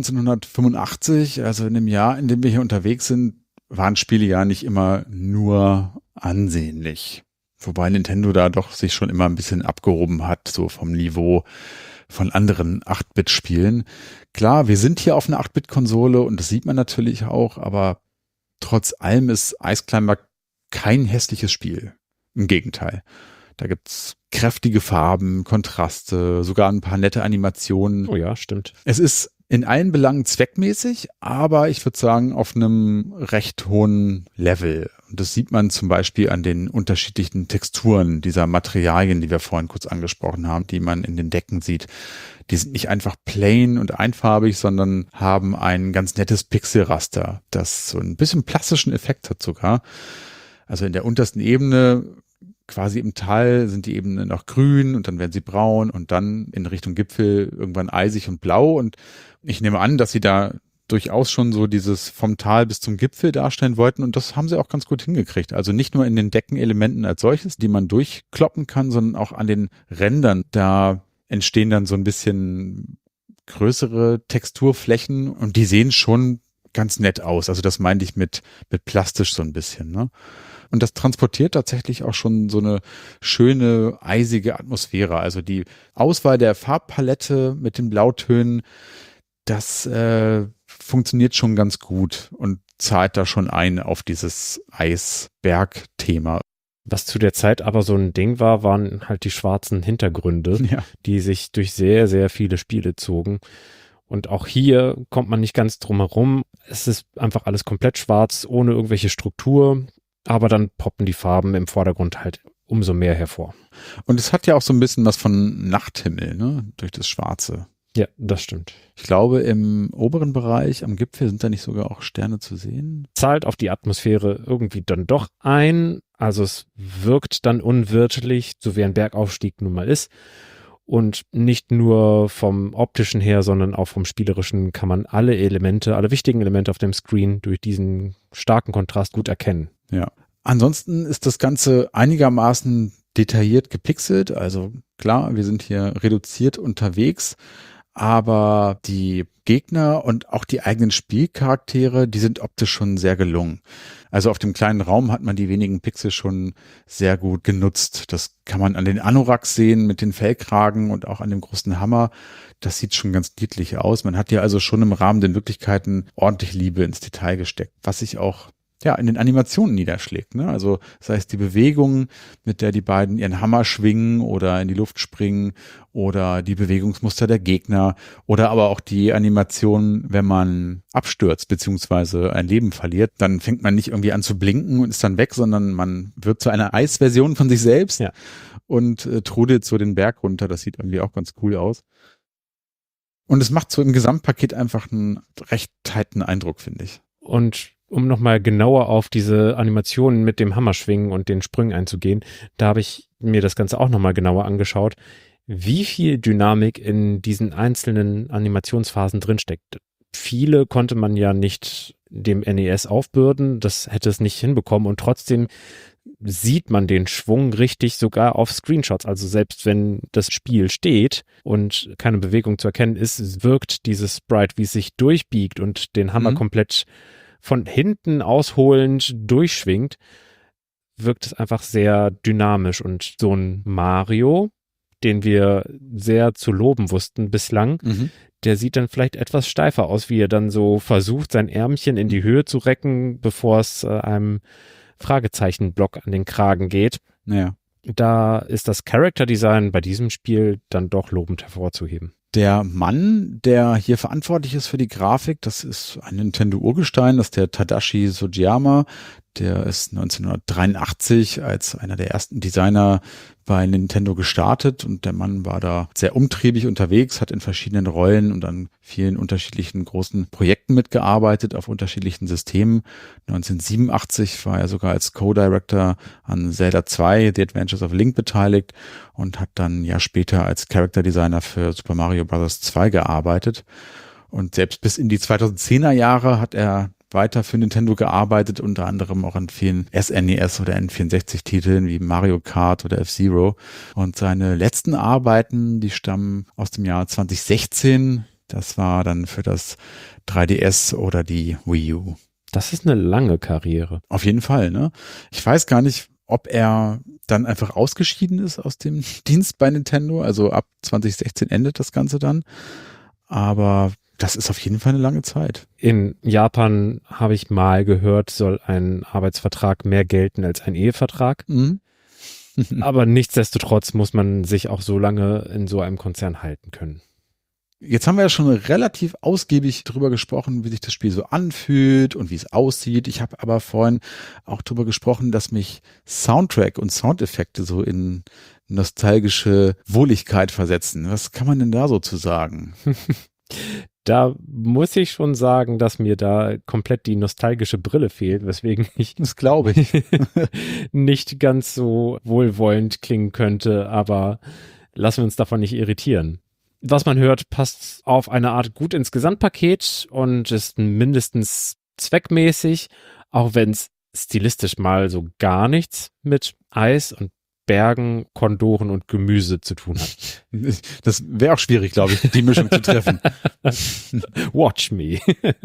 1985, also in dem Jahr, in dem wir hier unterwegs sind, waren Spiele ja nicht immer nur ansehnlich. Wobei Nintendo da doch sich schon immer ein bisschen abgehoben hat, so vom Niveau von anderen 8-Bit-Spielen. Klar, wir sind hier auf einer 8-Bit-Konsole und das sieht man natürlich auch, aber trotz allem ist Ice Climber kein hässliches Spiel. Im Gegenteil. Da gibt's kräftige Farben, Kontraste, sogar ein paar nette Animationen. Oh ja, stimmt. Es ist in allen Belangen zweckmäßig, aber ich würde sagen auf einem recht hohen Level. Und das sieht man zum Beispiel an den unterschiedlichen Texturen dieser Materialien, die wir vorhin kurz angesprochen haben, die man in den Decken sieht. Die sind nicht einfach plain und einfarbig, sondern haben ein ganz nettes Pixelraster, das so ein bisschen plastischen Effekt hat sogar. Also in der untersten Ebene, quasi im Tal, sind die Ebenen noch grün und dann werden sie braun und dann in Richtung Gipfel irgendwann eisig und blau. Und ich nehme an, dass sie da durchaus schon so dieses vom Tal bis zum Gipfel darstellen wollten und das haben sie auch ganz gut hingekriegt. Also nicht nur in den Deckenelementen als solches, die man durchkloppen kann, sondern auch an den Rändern. Da entstehen dann so ein bisschen größere Texturflächen und die sehen schon ganz nett aus. Also das meinte ich mit plastisch so ein bisschen, ne? Und das transportiert tatsächlich auch schon so eine schöne, eisige Atmosphäre. Also die Auswahl der Farbpalette mit den Blautönen, das funktioniert schon ganz gut und zahlt da schon ein auf dieses Eisberg-Thema. Was zu der Zeit aber so ein Ding war, waren halt die schwarzen Hintergründe, die sich durch sehr, sehr viele Spiele zogen. Und auch hier kommt man nicht ganz drum herum. Es ist einfach alles komplett schwarz, ohne irgendwelche Struktur. Aber dann poppen die Farben im Vordergrund halt umso mehr hervor. Und es hat ja auch so ein bisschen was von Nachthimmel, ne? Durch das Schwarze. Ja, das stimmt. Ich glaube, im oberen Bereich am Gipfel sind da nicht sogar auch Sterne zu sehen. Zahlt auf die Atmosphäre irgendwie dann doch ein. Also es wirkt dann unwirtlich, so wie ein Bergaufstieg nun mal ist. Und nicht nur vom optischen her, sondern auch vom spielerischen kann man alle wichtigen Elemente auf dem Screen durch diesen starken Kontrast gut erkennen. Ja. Ansonsten ist das Ganze einigermaßen detailliert gepixelt. Also klar, wir sind hier reduziert unterwegs. Aber die Gegner und auch die eigenen Spielcharaktere, die sind optisch schon sehr gelungen. Also auf dem kleinen Raum hat man die wenigen Pixel schon sehr gut genutzt. Das kann man an den Anoraks sehen mit den Fellkragen und auch an dem großen Hammer. Das sieht schon ganz niedlich aus. Man hat ja also schon im Rahmen der Möglichkeiten ordentlich Liebe ins Detail gesteckt, was sich auch in den Animationen niederschlägt, ne? Also das heißt, die Bewegung, mit der die beiden ihren Hammer schwingen oder in die Luft springen oder die Bewegungsmuster der Gegner oder aber auch die Animation, wenn man abstürzt beziehungsweise ein Leben verliert, dann fängt man nicht irgendwie an zu blinken und ist dann weg, sondern man wird zu einer Eisversion von sich selbst und trudelt so den Berg runter. Das sieht irgendwie auch ganz cool aus. Und es macht so im Gesamtpaket einfach einen recht tighten Eindruck, finde ich. Und um nochmal genauer auf diese Animationen mit dem Hammerschwingen und den Sprüngen einzugehen, da habe ich mir das Ganze auch nochmal genauer angeschaut, wie viel Dynamik in diesen einzelnen Animationsphasen drinsteckt. Viele konnte man ja nicht dem NES aufbürden, das hätte es nicht hinbekommen und trotzdem sieht man den Schwung richtig sogar auf Screenshots. Also selbst wenn das Spiel steht und keine Bewegung zu erkennen ist, wirkt dieses Sprite, wie es sich durchbiegt und den Hammer komplett von hinten ausholend durchschwingt, wirkt es einfach sehr dynamisch. Und so ein Mario, den wir sehr zu loben wussten bislang, der sieht dann vielleicht etwas steifer aus, wie er dann so versucht, sein Ärmchen in die Höhe zu recken, bevor es einem Fragezeichenblock an den Kragen geht. Ja. Da ist das Character Design bei diesem Spiel dann doch lobend hervorzuheben. Der Mann, der hier verantwortlich ist für die Grafik, das ist ein Nintendo-Urgestein, das ist der Tadashi Sugiyama. Der ist 1983 als einer der ersten Designer bei Nintendo gestartet und der Mann war da sehr umtriebig unterwegs, hat in verschiedenen Rollen und an vielen unterschiedlichen großen Projekten mitgearbeitet, auf unterschiedlichen Systemen. 1987 war er sogar als Co-Director an Zelda 2, The Adventures of Link beteiligt und hat dann ein Jahr später als Character Designer für Super Mario Bros. 2 gearbeitet. Und selbst bis in die 2010er Jahre hat er weiter für Nintendo gearbeitet, unter anderem auch an vielen SNES oder N64-Titeln wie Mario Kart oder F-Zero. Und seine letzten Arbeiten, die stammen aus dem Jahr 2016. Das war dann für das 3DS oder die Wii U. Das ist eine lange Karriere. Auf jeden Fall, ne? Ich weiß gar nicht, ob er dann einfach ausgeschieden ist aus dem Dienst bei Nintendo. Also ab 2016 endet das Ganze dann. Aber das ist auf jeden Fall eine lange Zeit. In Japan, habe ich mal gehört, soll ein Arbeitsvertrag mehr gelten als ein Ehevertrag. Aber nichtsdestotrotz muss man sich auch so lange in so einem Konzern halten können. Jetzt haben wir ja schon relativ ausgiebig drüber gesprochen, wie sich das Spiel so anfühlt und wie es aussieht. Ich habe aber vorhin auch drüber gesprochen, dass mich Soundtrack und Soundeffekte so in nostalgische Wohligkeit versetzen. Was kann man denn da so zu sagen? Da muss ich schon sagen, dass mir da komplett die nostalgische Brille fehlt, weswegen ich, das glaube ich, nicht ganz so wohlwollend klingen könnte, aber lassen wir uns davon nicht irritieren. Was man hört, passt auf eine Art gut ins Gesamtpaket und ist mindestens zweckmäßig, auch wenn es stilistisch mal so gar nichts mit Eis und Bergen, Kondoren und Gemüse zu tun hat. Das wäre auch schwierig, glaube ich, die Mischung zu treffen. Watch me.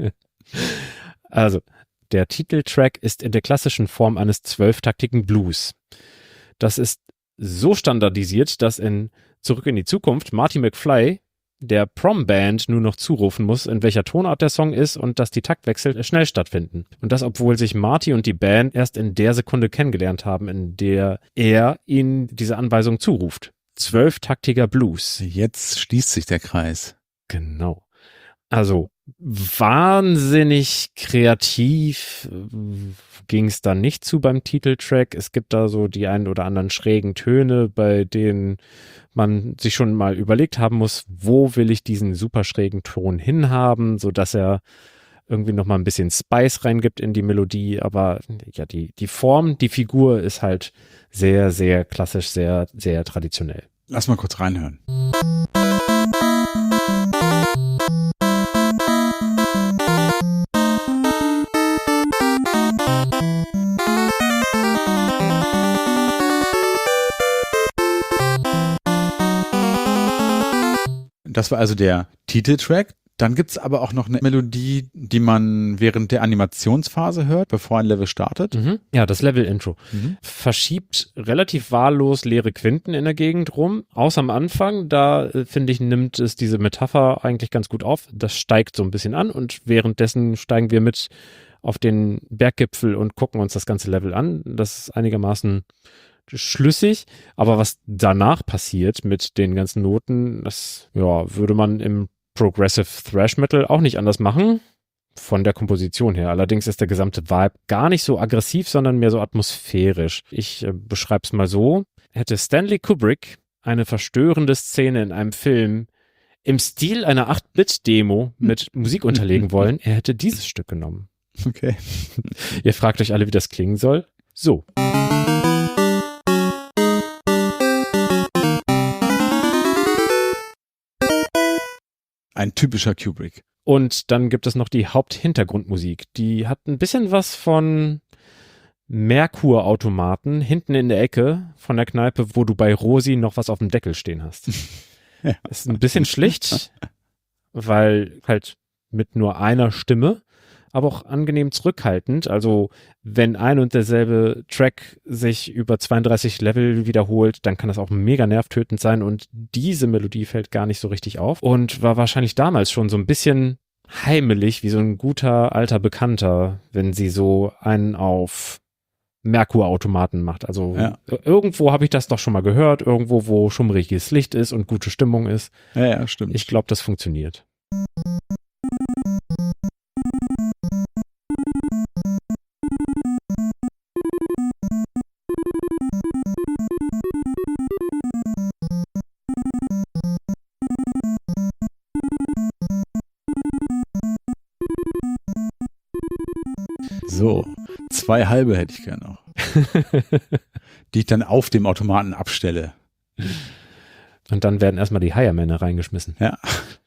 Also, der Titeltrack ist in der klassischen Form eines 12-taktigen Blues. Das ist so standardisiert, dass in Zurück in die Zukunft Marty McFly der Prom-Band nur noch zurufen muss, in welcher Tonart der Song ist und dass die Taktwechsel schnell stattfinden. Und das, obwohl sich Marty und die Band erst in der Sekunde kennengelernt haben, in der er ihnen diese Anweisung zuruft. 12-taktiger Blues. Jetzt schließt sich der Kreis. Genau. Also Wahnsinnig kreativ ging es dann nicht zu beim Titeltrack. Es gibt da so die ein oder anderen schrägen Töne, bei denen man sich schon mal überlegt haben muss, wo will ich diesen super schrägen Ton hinhaben, sodass er irgendwie nochmal ein bisschen Spice reingibt in die Melodie. Aber ja, die Form, die Figur ist halt sehr, sehr klassisch, sehr, sehr traditionell. Lass mal kurz reinhören. Das war also der Titeltrack. Dann gibt's aber auch noch eine Melodie, die man während der Animationsphase hört, bevor ein Level startet. Ja, das Level-Intro. Verschiebt relativ wahllos leere Quinten in der Gegend rum. Außer am Anfang, da finde ich, nimmt es diese Metapher eigentlich ganz gut auf. Das steigt so ein bisschen an und währenddessen steigen wir mit auf den Berggipfel und gucken uns das ganze Level an. Das ist einigermaßen schlüssig, aber was danach passiert mit den ganzen Noten, das würde man im Progressive Thrash Metal auch nicht anders machen, von der Komposition her. Allerdings ist der gesamte Vibe gar nicht so aggressiv, sondern mehr so atmosphärisch. Ich beschreibe es mal so. Hätte Stanley Kubrick eine verstörende Szene in einem Film im Stil einer 8-Bit-Demo mit Musik unterlegen wollen, er hätte dieses Stück genommen. Okay. Ihr fragt euch alle, wie das klingen soll. So. Ein typischer Kubrick. Und dann gibt es noch die Haupthintergrundmusik. Die hat ein bisschen was von Merkur-Automaten hinten in der Ecke von der Kneipe, wo du bei Rosi noch was auf dem Deckel stehen hast. Ja. Ist ein bisschen schlicht, weil halt mit nur einer Stimme, aber auch angenehm zurückhaltend. Also wenn ein und derselbe Track sich über 32 Level wiederholt, dann kann das auch mega nervtötend sein und diese Melodie fällt gar nicht so richtig auf und war wahrscheinlich damals schon so ein bisschen heimelig, wie so ein guter alter Bekannter, wenn sie so einen auf Merkur-Automaten macht. Also irgendwo habe ich das doch schon mal gehört, irgendwo, wo schummriges Licht ist und gute Stimmung ist. Ja, stimmt. Ich glaube, das funktioniert. So, 2 halbe hätte ich gerne noch. Die ich dann auf dem Automaten abstelle. Und dann werden erstmal die Higher-Männer reingeschmissen. Ja.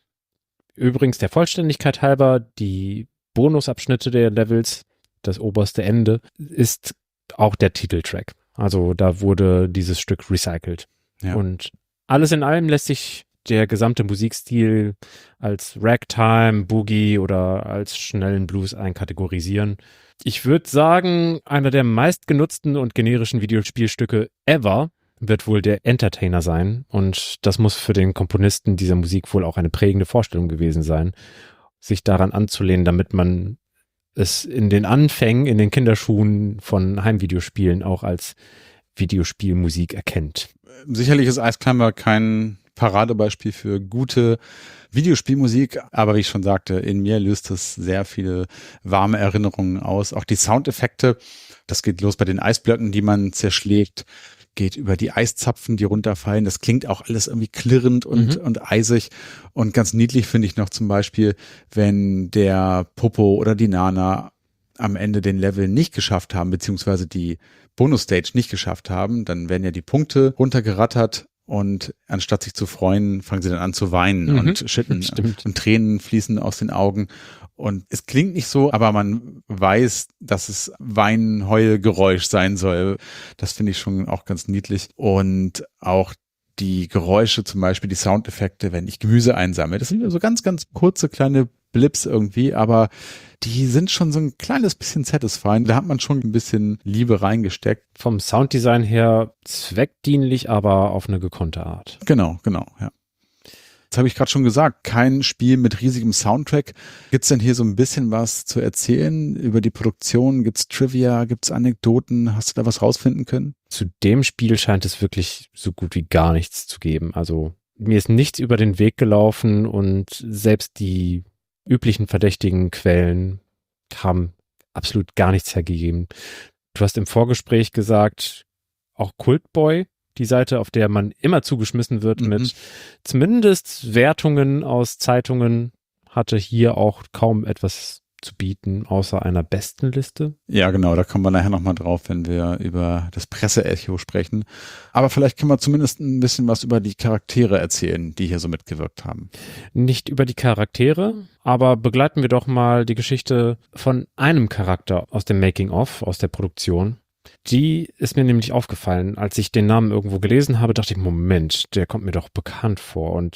Übrigens der Vollständigkeit halber, die Bonusabschnitte der Levels, das oberste Ende, ist auch der Titeltrack. Also da wurde dieses Stück recycelt. Ja. Und alles in allem lässt sich der gesamte Musikstil als Ragtime, Boogie oder als schnellen Blues einkategorisieren. Ich würde sagen, einer der meistgenutzten und generischen Videospielstücke ever wird wohl der Entertainer sein. Und das muss für den Komponisten dieser Musik wohl auch eine prägende Vorstellung gewesen sein, sich daran anzulehnen, damit man es in den Anfängen, in den Kinderschuhen von Heimvideospielen auch als Videospielmusik erkennt. Sicherlich ist Ice Climber kein Paradebeispiel für gute Videospielmusik, aber wie ich schon sagte, in mir löst es sehr viele warme Erinnerungen aus. Auch die Soundeffekte, das geht los bei den Eisblöcken, die man zerschlägt, geht über die Eiszapfen, die runterfallen. Das klingt auch alles irgendwie klirrend und eisig. Und ganz niedlich finde ich noch zum Beispiel, wenn der Popo oder die Nana am Ende den Level nicht geschafft haben, beziehungsweise die Bonus-Stage nicht geschafft haben, dann werden ja die Punkte runtergerattert. Und anstatt sich zu freuen, fangen sie dann an zu weinen und schütten. Stimmt. Und Tränen fließen aus den Augen. Und es klingt nicht so, aber man weiß, dass es Wein-Heul-Geräusch sein soll. Das finde ich schon auch ganz niedlich. Und auch die Geräusche, zum Beispiel die Soundeffekte, wenn ich Gemüse einsammle. Das sind so ganz, ganz kurze kleine Blips irgendwie, aber die sind schon so ein kleines bisschen satisfying. Da hat man schon ein bisschen Liebe reingesteckt. Vom Sounddesign her zweckdienlich, aber auf eine gekonnte Art. Genau, ja. Jetzt habe ich gerade schon gesagt, kein Spiel mit riesigem Soundtrack. Gibt's denn hier so ein bisschen was zu erzählen über die Produktion? Gibt's Trivia? Gibt's Anekdoten? Hast du da was rausfinden können? Zu dem Spiel scheint es wirklich so gut wie gar nichts zu geben. Also mir ist nichts über den Weg gelaufen und selbst die üblichen verdächtigen Quellen haben absolut gar nichts hergegeben. Du hast im Vorgespräch gesagt, auch Cultboy, die Seite, auf der man immer zugeschmissen wird mit zumindest Wertungen aus Zeitungen, hatte hier auch kaum etwas zu bieten, außer einer Bestenliste. Ja, genau, da kommen wir nachher nochmal drauf, wenn wir über das Presseecho sprechen. Aber vielleicht können wir zumindest ein bisschen was über die Charaktere erzählen, die hier so mitgewirkt haben. Nicht über die Charaktere, aber begleiten wir doch mal die Geschichte von einem Charakter aus dem Making-of, aus der Produktion. Die ist mir nämlich aufgefallen, als ich den Namen irgendwo gelesen habe, dachte ich, Moment, der kommt mir doch bekannt vor. Und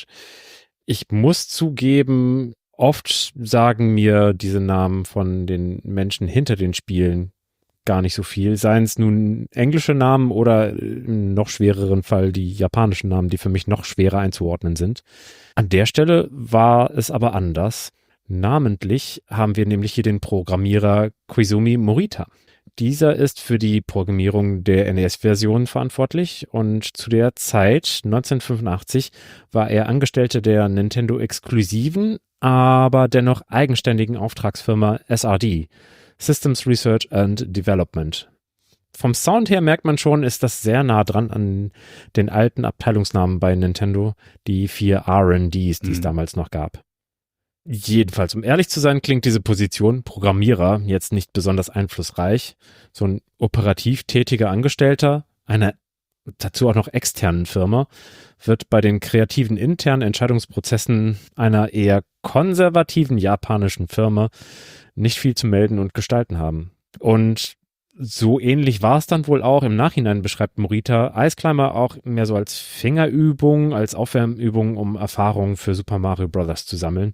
ich muss zugeben, oft sagen mir diese Namen von den Menschen hinter den Spielen gar nicht so viel. Seien es nun englische Namen oder im noch schwereren Fall die japanischen Namen, die für mich noch schwerer einzuordnen sind. An der Stelle war es aber anders. Namentlich haben wir nämlich hier den Programmierer Koizumi Morita. Dieser ist für die Programmierung der NES-Version verantwortlich und zu der Zeit, 1985, war er Angestellter der Nintendo-exklusiven, aber dennoch eigenständigen Auftragsfirma SRD, Systems Research and Development. Vom Sound her merkt man schon, ist das sehr nah dran an den alten Abteilungsnamen bei Nintendo, die 4 R&Ds, die es damals noch gab. Jedenfalls, um ehrlich zu sein, klingt diese Position Programmierer jetzt nicht besonders einflussreich. So ein operativ tätiger Angestellter einer dazu auch noch externen Firma wird bei den kreativen internen Entscheidungsprozessen einer eher konservativen japanischen Firma nicht viel zu melden und gestalten haben. Und so ähnlich war es dann wohl auch. Im Nachhinein beschreibt Morita Ice Climber auch mehr so als Fingerübung, als Aufwärmübung, um Erfahrungen für Super Mario Bros. Zu sammeln.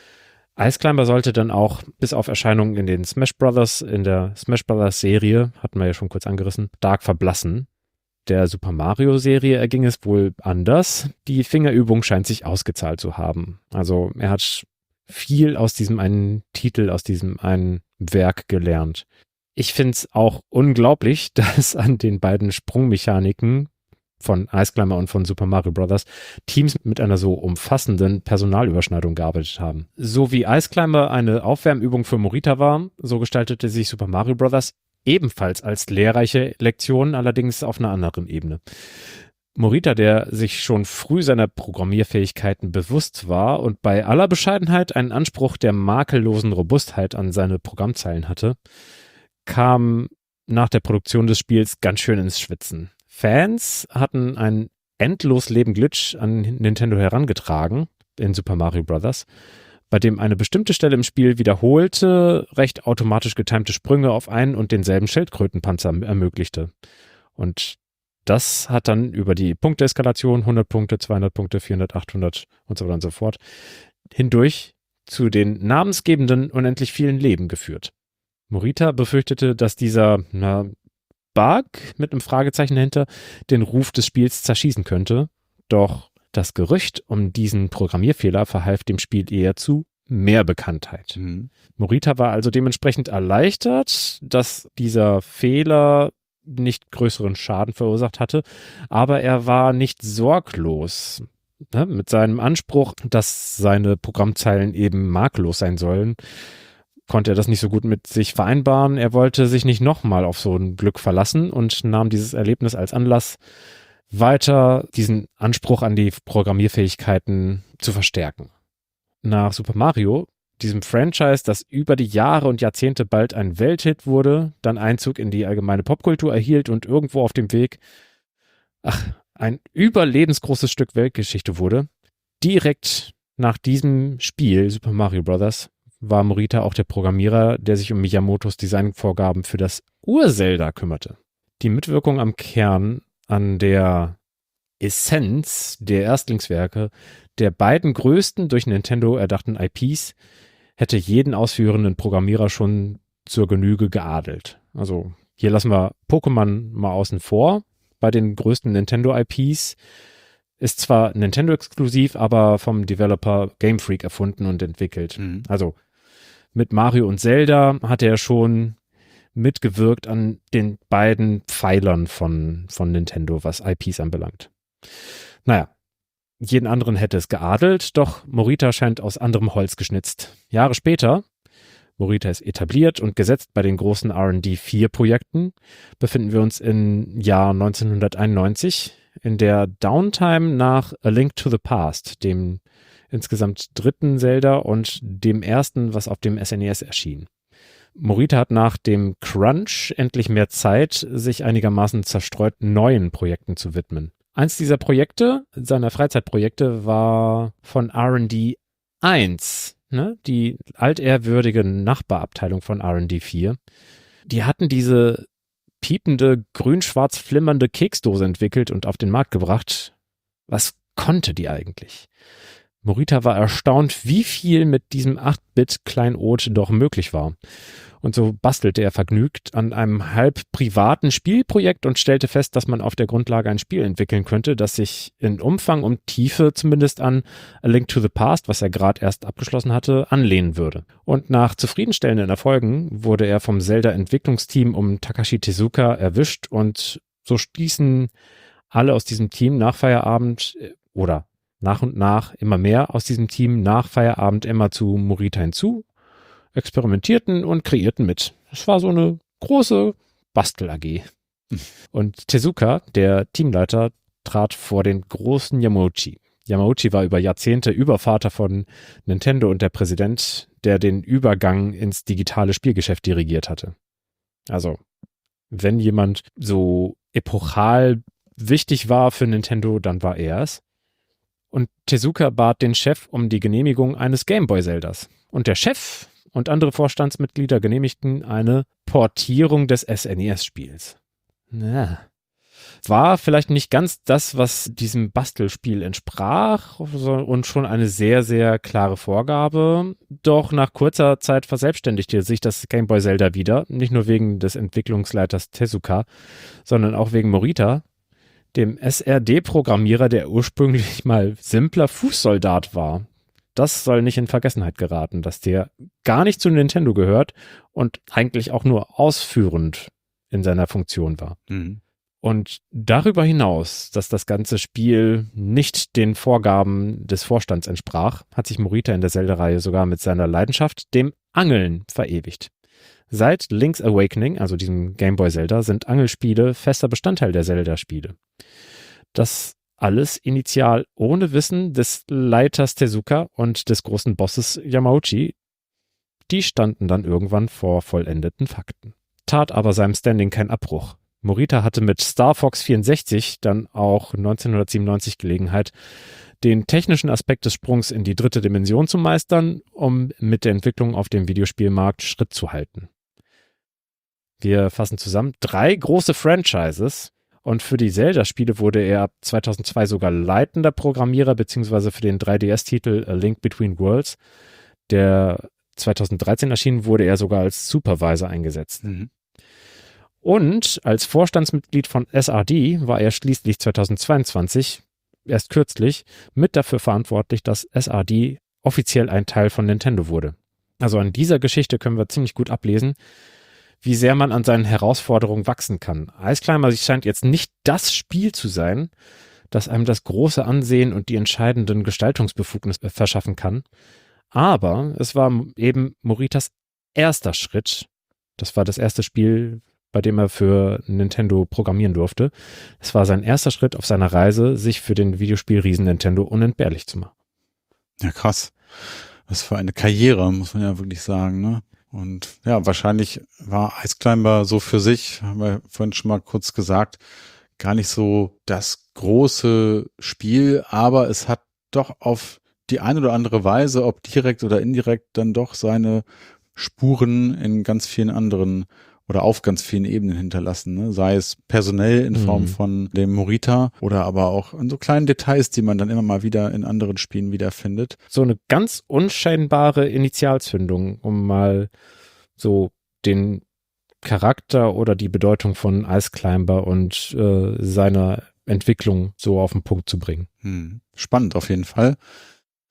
Ice Climber sollte dann auch bis auf Erscheinungen in den Smash Brothers, in der Smash Brothers Serie, hatten wir ja schon kurz angerissen, stark verblassen. Der Super Mario Serie erging es wohl anders. Die Fingerübung scheint sich ausgezahlt zu haben. Also er hat viel aus diesem einen Titel, aus diesem einen Werk gelernt. Ich finde es auch unglaublich, dass an den beiden Sprungmechaniken von Ice Climber und von Super Mario Bros. Teams mit einer so umfassenden Personalüberschneidung gearbeitet haben. So wie Ice Climber eine Aufwärmübung für Morita war, so gestaltete sich Super Mario Bros. Ebenfalls als lehrreiche Lektion, allerdings auf einer anderen Ebene. Morita, der sich schon früh seiner Programmierfähigkeiten bewusst war und bei aller Bescheidenheit einen Anspruch der makellosen Robustheit an seine Programmzeilen hatte, kam nach der Produktion des Spiels ganz schön ins Schwitzen. Fans hatten einen endlos leben Glitch an Nintendo herangetragen in Super Mario Bros., bei dem eine bestimmte Stelle im Spiel wiederholte, recht automatisch getimte Sprünge auf einen und denselben Schildkrötenpanzer ermöglichte. Und das hat dann über die Punkteeskalation, 100 Punkte, 200 Punkte, 400, 800 und so weiter und so fort, hindurch zu den namensgebenden unendlich vielen Leben geführt. Morita befürchtete, dass dieser Bug mit einem Fragezeichen dahinter den Ruf des Spiels zerschießen könnte, doch das Gerücht um diesen Programmierfehler verhalf dem Spiel eher zu mehr Bekanntheit. Morita war also dementsprechend erleichtert, dass dieser Fehler nicht größeren Schaden verursacht hatte, aber er war nicht sorglos. Mit seinem Anspruch, dass seine Programmzeilen eben makellos sein sollen, konnte er das nicht so gut mit sich vereinbaren. Er wollte sich nicht nochmal auf so ein Glück verlassen und nahm dieses Erlebnis als Anlass, weiter diesen Anspruch an die Programmierfähigkeiten zu verstärken. Nach Super Mario, diesem Franchise, das über die Jahre und Jahrzehnte bald ein Welthit wurde, dann Einzug in die allgemeine Popkultur erhielt und irgendwo auf dem Weg, ein überlebensgroßes Stück Weltgeschichte wurde, direkt nach diesem Spiel, Super Mario Bros., war Morita auch der Programmierer, der sich um Miyamotos Designvorgaben für das Ur-Zelda kümmerte. Die Mitwirkung am Kern, an der Essenz der Erstlingswerke der beiden größten durch Nintendo erdachten IPs hätte jeden ausführenden Programmierer schon zur Genüge geadelt. Also hier lassen wir Pokémon mal außen vor. Bei den größten Nintendo-IPs ist zwar Nintendo-exklusiv, aber vom Developer Game Freak erfunden und entwickelt. Also mit Mario und Zelda hat er schon mitgewirkt an den beiden Pfeilern von Nintendo, was IPs anbelangt. Naja, jeden anderen hätte es geadelt, doch Morita scheint aus anderem Holz geschnitzt. Jahre später, Morita ist etabliert und gesetzt bei den großen R&D 4-Projekten, befinden wir uns im Jahr 1991 in der Downtime nach A Link to the Past, dem insgesamt dritten Zelda und dem ersten, was auf dem SNES erschien. Morita hat nach dem Crunch endlich mehr Zeit, sich einigermaßen zerstreut neuen Projekten zu widmen. Eins dieser Projekte, seiner Freizeitprojekte, war von R&D 1, die altehrwürdige Nachbarabteilung von R&D 4. Die hatten diese piepende, grün-schwarz flimmernde Keksdose entwickelt und auf den Markt gebracht. Was konnte die eigentlich? Morita war erstaunt, wie viel mit diesem 8-Bit-Kleinod doch möglich war. Und so bastelte er vergnügt an einem halb privaten Spielprojekt und stellte fest, dass man auf der Grundlage ein Spiel entwickeln könnte, das sich in Umfang und Tiefe zumindest an A Link to the Past, was er gerade erst abgeschlossen hatte, anlehnen würde. Und nach zufriedenstellenden Erfolgen wurde er vom Zelda-Entwicklungsteam um Takashi Tezuka erwischt und so stießen alle aus diesem Team nach Feierabend oder nach und nach immer mehr aus diesem Team nach Feierabend immer zu Morita hinzu, experimentierten und kreierten mit. Es war so eine große Bastel-AG. Und Tezuka, der Teamleiter, trat vor den großen Yamauchi. Yamauchi war über Jahrzehnte Übervater von Nintendo und der Präsident, der den Übergang ins digitale Spielgeschäft dirigiert hatte. Also, wenn jemand so epochal wichtig war für Nintendo, dann war er es. Und Tezuka bat den Chef um die Genehmigung eines Gameboy-Zeldas. Und der Chef und andere Vorstandsmitglieder genehmigten eine Portierung des SNES-Spiels. War vielleicht nicht ganz das, was diesem Bastelspiel entsprach und schon eine sehr, sehr klare Vorgabe. Doch nach kurzer Zeit verselbstständigte sich das Gameboy Zelda wieder, nicht nur wegen des Entwicklungsleiters Tezuka, sondern auch wegen Morita, dem SRD-Programmierer, der ursprünglich mal simpler Fußsoldat war. Das soll nicht in Vergessenheit geraten, dass der gar nicht zu Nintendo gehört und eigentlich auch nur ausführend in seiner Funktion war. Mhm. Und darüber hinaus, dass das ganze Spiel nicht den Vorgaben des Vorstands entsprach, hat sich Morita in der Zelda-Reihe sogar mit seiner Leidenschaft, dem Angeln, verewigt. Seit Link's Awakening, also diesem Gameboy Zelda, sind Angelspiele fester Bestandteil der Zelda-Spiele. Das alles initial ohne Wissen des Leiters Tezuka und des großen Bosses Yamauchi. Die standen dann irgendwann vor vollendeten Fakten. Tat aber seinem Standing keinen Abbruch. Morita hatte mit Star Fox 64 dann auch 1997 Gelegenheit, den technischen Aspekt des Sprungs in die dritte Dimension zu meistern, um mit der Entwicklung auf dem Videospielmarkt Schritt zu halten. Wir fassen zusammen 3 große Franchises und für die Zelda-Spiele wurde er ab 2002 sogar leitender Programmierer beziehungsweise für den 3DS-Titel A Link Between Worlds, der 2013 erschienen, wurde er sogar als Supervisor eingesetzt. Mhm. Und als Vorstandsmitglied von SRD war er schließlich 2022, erst kürzlich, mit dafür verantwortlich, dass SRD offiziell ein Teil von Nintendo wurde. Also an dieser Geschichte können wir ziemlich gut ablesen, wie sehr man an seinen Herausforderungen wachsen kann. Ice Climber scheint jetzt nicht das Spiel zu sein, das einem das große Ansehen und die entscheidenden Gestaltungsbefugnisse verschaffen kann. Aber es war eben Moritas erster Schritt. Das war das erste Spiel, bei dem er für Nintendo programmieren durfte. Es war sein erster Schritt auf seiner Reise, sich für den Videospielriesen Nintendo unentbehrlich zu machen. Ja, krass. Was für eine Karriere, muss man ja wirklich sagen, ne? Und ja, wahrscheinlich war Ice Climber so für sich, haben wir vorhin schon mal kurz gesagt, gar nicht so das große Spiel, aber es hat doch auf die eine oder andere Weise, ob direkt oder indirekt, dann doch seine Spuren in ganz vielen anderen oder auf ganz vielen Ebenen hinterlassen, ne? Sei es personell in Form von dem Morita oder aber auch in so kleinen Details, die man dann immer mal wieder in anderen Spielen wiederfindet. So eine ganz unscheinbare Initialzündung, um mal so den Charakter oder die Bedeutung von Ice Climber und seiner Entwicklung so auf den Punkt zu bringen. Spannend auf jeden Fall.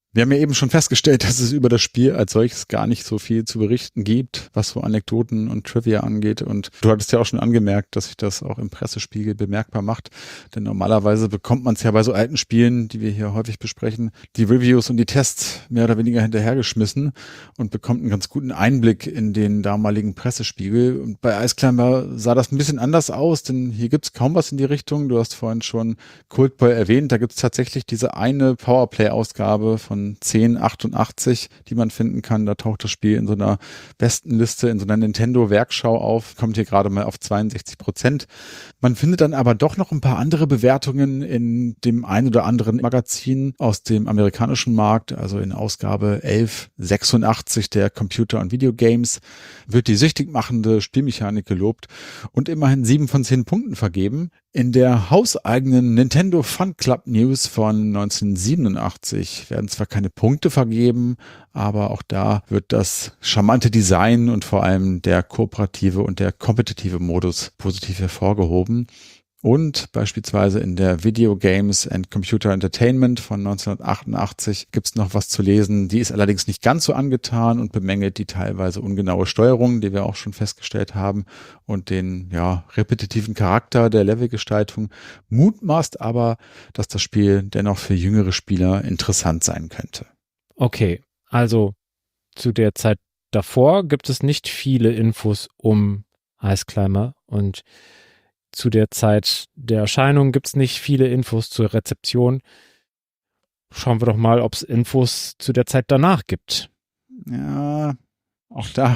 Wir haben ja eben schon festgestellt, dass es über das Spiel als solches gar nicht so viel zu berichten gibt, was so Anekdoten und Trivia angeht. Und du hattest ja auch schon angemerkt, dass sich das auch im Pressespiegel bemerkbar macht. Denn normalerweise bekommt man es ja bei so alten Spielen, die wir hier häufig besprechen, die Reviews und die Tests mehr oder weniger hinterhergeschmissen und bekommt einen ganz guten Einblick in den damaligen Pressespiegel. Und bei Ice Climber sah das ein bisschen anders aus, denn hier gibt's kaum was in die Richtung. Du hast vorhin schon Cold Boy erwähnt. Da gibt's tatsächlich diese eine Powerplay-Ausgabe von 1088, die man finden kann. Da taucht das Spiel in so einer Bestenliste, in so einer Nintendo-Werkschau auf, kommt hier gerade mal auf 62%. Man findet dann aber doch noch ein paar andere Bewertungen in dem ein oder anderen Magazin aus dem amerikanischen Markt, also in Ausgabe 1186 der Computer- und Videogames wird die süchtig machende Spielmechanik gelobt und immerhin 7 von 10 Punkten vergeben. In der hauseigenen Nintendo Fun Club News von 1987 werden zwar keine Punkte vergeben, aber auch da wird das charmante Design und vor allem der kooperative und der kompetitive Modus positiv hervorgehoben. Und beispielsweise in der Video Games and Computer Entertainment von 1988 gibt's noch was zu lesen. Die ist allerdings nicht ganz so angetan und bemängelt die teilweise ungenaue Steuerung, die wir auch schon festgestellt haben, und den repetitiven Charakter der Levelgestaltung, mutmaßt aber, dass das Spiel dennoch für jüngere Spieler interessant sein könnte. Okay, also zu der Zeit davor gibt es nicht viele Infos um Ice Climber und zu der Zeit der Erscheinung gibt es nicht viele Infos zur Rezeption. Schauen wir doch mal, ob es Infos zu der Zeit danach gibt. Ja, auch da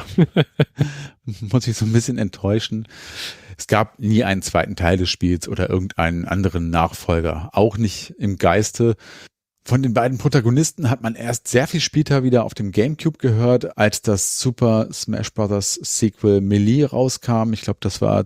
muss ich so ein bisschen enttäuschen. Es gab nie einen zweiten Teil des Spiels oder irgendeinen anderen Nachfolger, auch nicht im Geiste. Von den beiden Protagonisten hat man erst sehr viel später wieder auf dem GameCube gehört, als das Super Smash Bros. Sequel Melee rauskam. Ich glaube, das war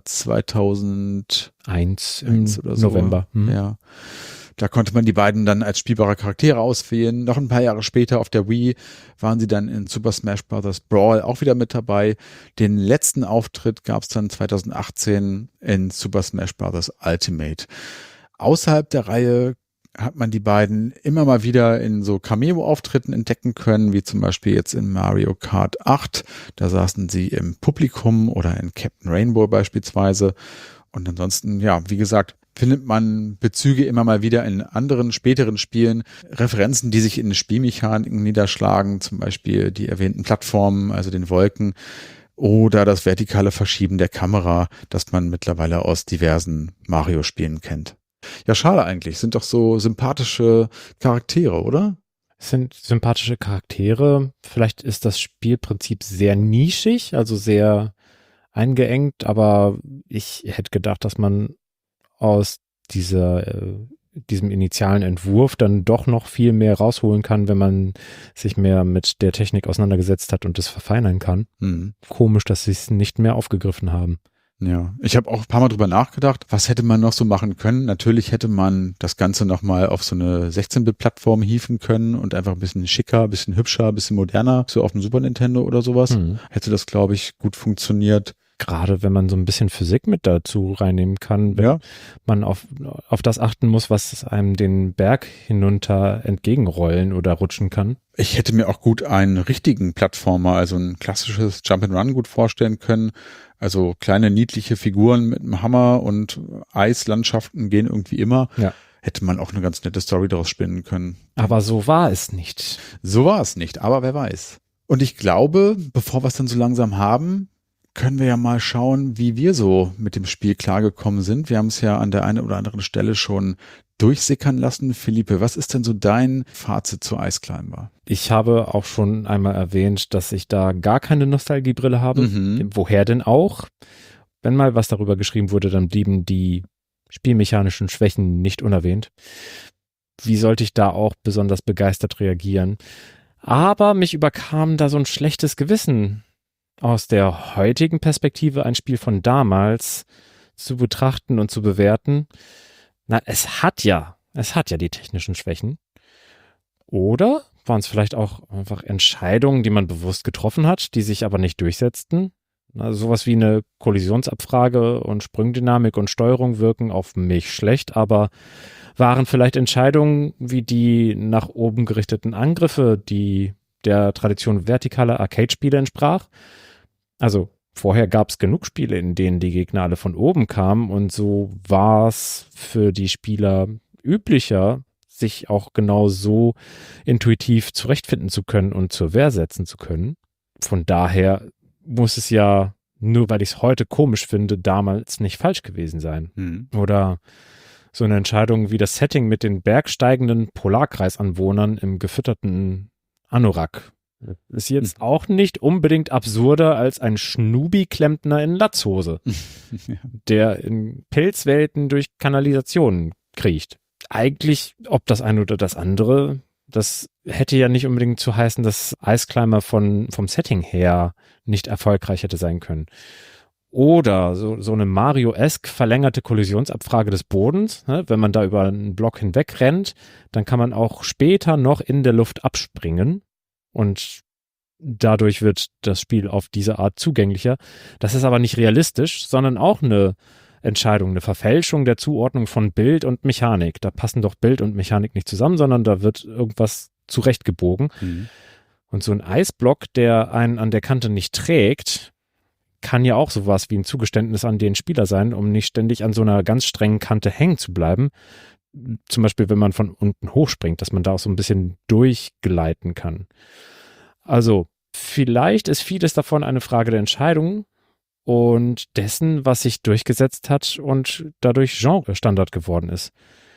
2001 oder so. November. Ja. Da konnte man die beiden dann als spielbare Charaktere auswählen. Noch ein paar Jahre später auf der Wii waren sie dann in Super Smash Bros. Brawl auch wieder mit dabei. Den letzten Auftritt gab es dann 2018 in Super Smash Bros. Ultimate. Außerhalb der Reihe hat man die beiden immer mal wieder in so Cameo-Auftritten entdecken können, wie zum Beispiel jetzt in Mario Kart 8. Da saßen sie im Publikum oder in Captain Rainbow beispielsweise. Und ansonsten, wie gesagt, findet man Bezüge immer mal wieder in anderen späteren Spielen, Referenzen, die sich in Spielmechaniken niederschlagen, zum Beispiel die erwähnten Plattformen, also den Wolken, oder das vertikale Verschieben der Kamera, das man mittlerweile aus diversen Mario-Spielen kennt. Ja, schade eigentlich. Sind doch so sympathische Charaktere, oder? Es sind sympathische Charaktere. Vielleicht ist das Spielprinzip sehr nischig, also sehr eingeengt, aber ich hätte gedacht, dass man aus diesem initialen Entwurf dann doch noch viel mehr rausholen kann, wenn man sich mehr mit der Technik auseinandergesetzt hat und das verfeinern kann. Komisch, dass sie es nicht mehr aufgegriffen haben. Ja, ich habe auch ein paar Mal drüber nachgedacht, was hätte man noch so machen können. Natürlich hätte man das Ganze nochmal auf so eine 16-Bit-Plattform hieven können und einfach ein bisschen schicker, ein bisschen hübscher, ein bisschen moderner, so auf dem Super Nintendo oder sowas. Hätte das, glaube ich, gut funktioniert. Gerade wenn man so ein bisschen Physik mit dazu reinnehmen kann, wenn man auf das achten muss, was einem den Berg hinunter entgegenrollen oder rutschen kann. Ich hätte mir auch gut einen richtigen Plattformer, also ein klassisches Jump'n'Run gut vorstellen können. Also kleine niedliche Figuren mit einem Hammer und Eislandschaften gehen irgendwie immer. Ja. Hätte man auch eine ganz nette Story daraus spinnen können. Aber so war es nicht. So war es nicht, aber wer weiß. Und ich glaube, bevor wir es dann so langsam haben, können wir ja mal schauen, wie wir so mit dem Spiel klargekommen sind. Wir haben es ja an der einen oder anderen Stelle schon durchsickern lassen. Philippe, was ist denn so dein Fazit zu Ice Climber? Ich habe auch schon einmal erwähnt, dass ich da gar keine Nostalgiebrille habe. Woher denn auch? Wenn mal was darüber geschrieben wurde, dann blieben die spielmechanischen Schwächen nicht unerwähnt. Wie sollte ich da auch besonders begeistert reagieren? Aber mich überkam da so ein schlechtes Gewissen. Aus der heutigen Perspektive ein Spiel von damals zu betrachten und zu bewerten. Na, es hat ja die technischen Schwächen. Oder waren es vielleicht auch einfach Entscheidungen, die man bewusst getroffen hat, die sich aber nicht durchsetzten? Also sowas wie eine Kollisionsabfrage und Sprungdynamik und Steuerung wirken auf mich schlecht, aber waren vielleicht Entscheidungen wie die nach oben gerichteten Angriffe, die der Tradition vertikaler Arcade-Spiele entsprach. Also vorher gab es genug Spiele, in denen die Gegner alle von oben kamen und so war es für die Spieler üblicher, sich auch genau so intuitiv zurechtfinden zu können und zur Wehr setzen zu können. Von daher muss es ja, nur weil ich es heute komisch finde, damals nicht falsch gewesen sein. Oder so eine Entscheidung wie das Setting mit den bergsteigenden Polarkreisanwohnern im gefütterten Anorak. Ist jetzt auch nicht unbedingt absurder als ein Schnubi-Klempner in Latzhose, der in Pilzwelten durch Kanalisationen kriecht. Eigentlich, ob das eine oder das andere, das hätte ja nicht unbedingt zu heißen, dass Ice Climber vom Setting her nicht erfolgreich hätte sein können. Oder so eine Mario-esque verlängerte Kollisionsabfrage des Bodens, ne? Wenn man da über einen Block hinweg rennt, dann kann man auch später noch in der Luft abspringen und dadurch wird das Spiel auf diese Art zugänglicher. Das ist aber nicht realistisch, sondern auch eine Entscheidung, eine Verfälschung der Zuordnung von Bild und Mechanik. Da passen doch Bild und Mechanik nicht zusammen, sondern da wird irgendwas zurechtgebogen. Und so ein Eisblock, der einen an der Kante nicht trägt, kann ja auch sowas wie ein Zugeständnis an den Spieler sein, um nicht ständig an so einer ganz strengen Kante hängen zu bleiben. Zum Beispiel, wenn man von unten hochspringt, dass man da auch so ein bisschen durchgleiten kann. Also, vielleicht ist vieles davon eine Frage der Entscheidung und dessen, was sich durchgesetzt hat und dadurch Genre-Standard geworden ist.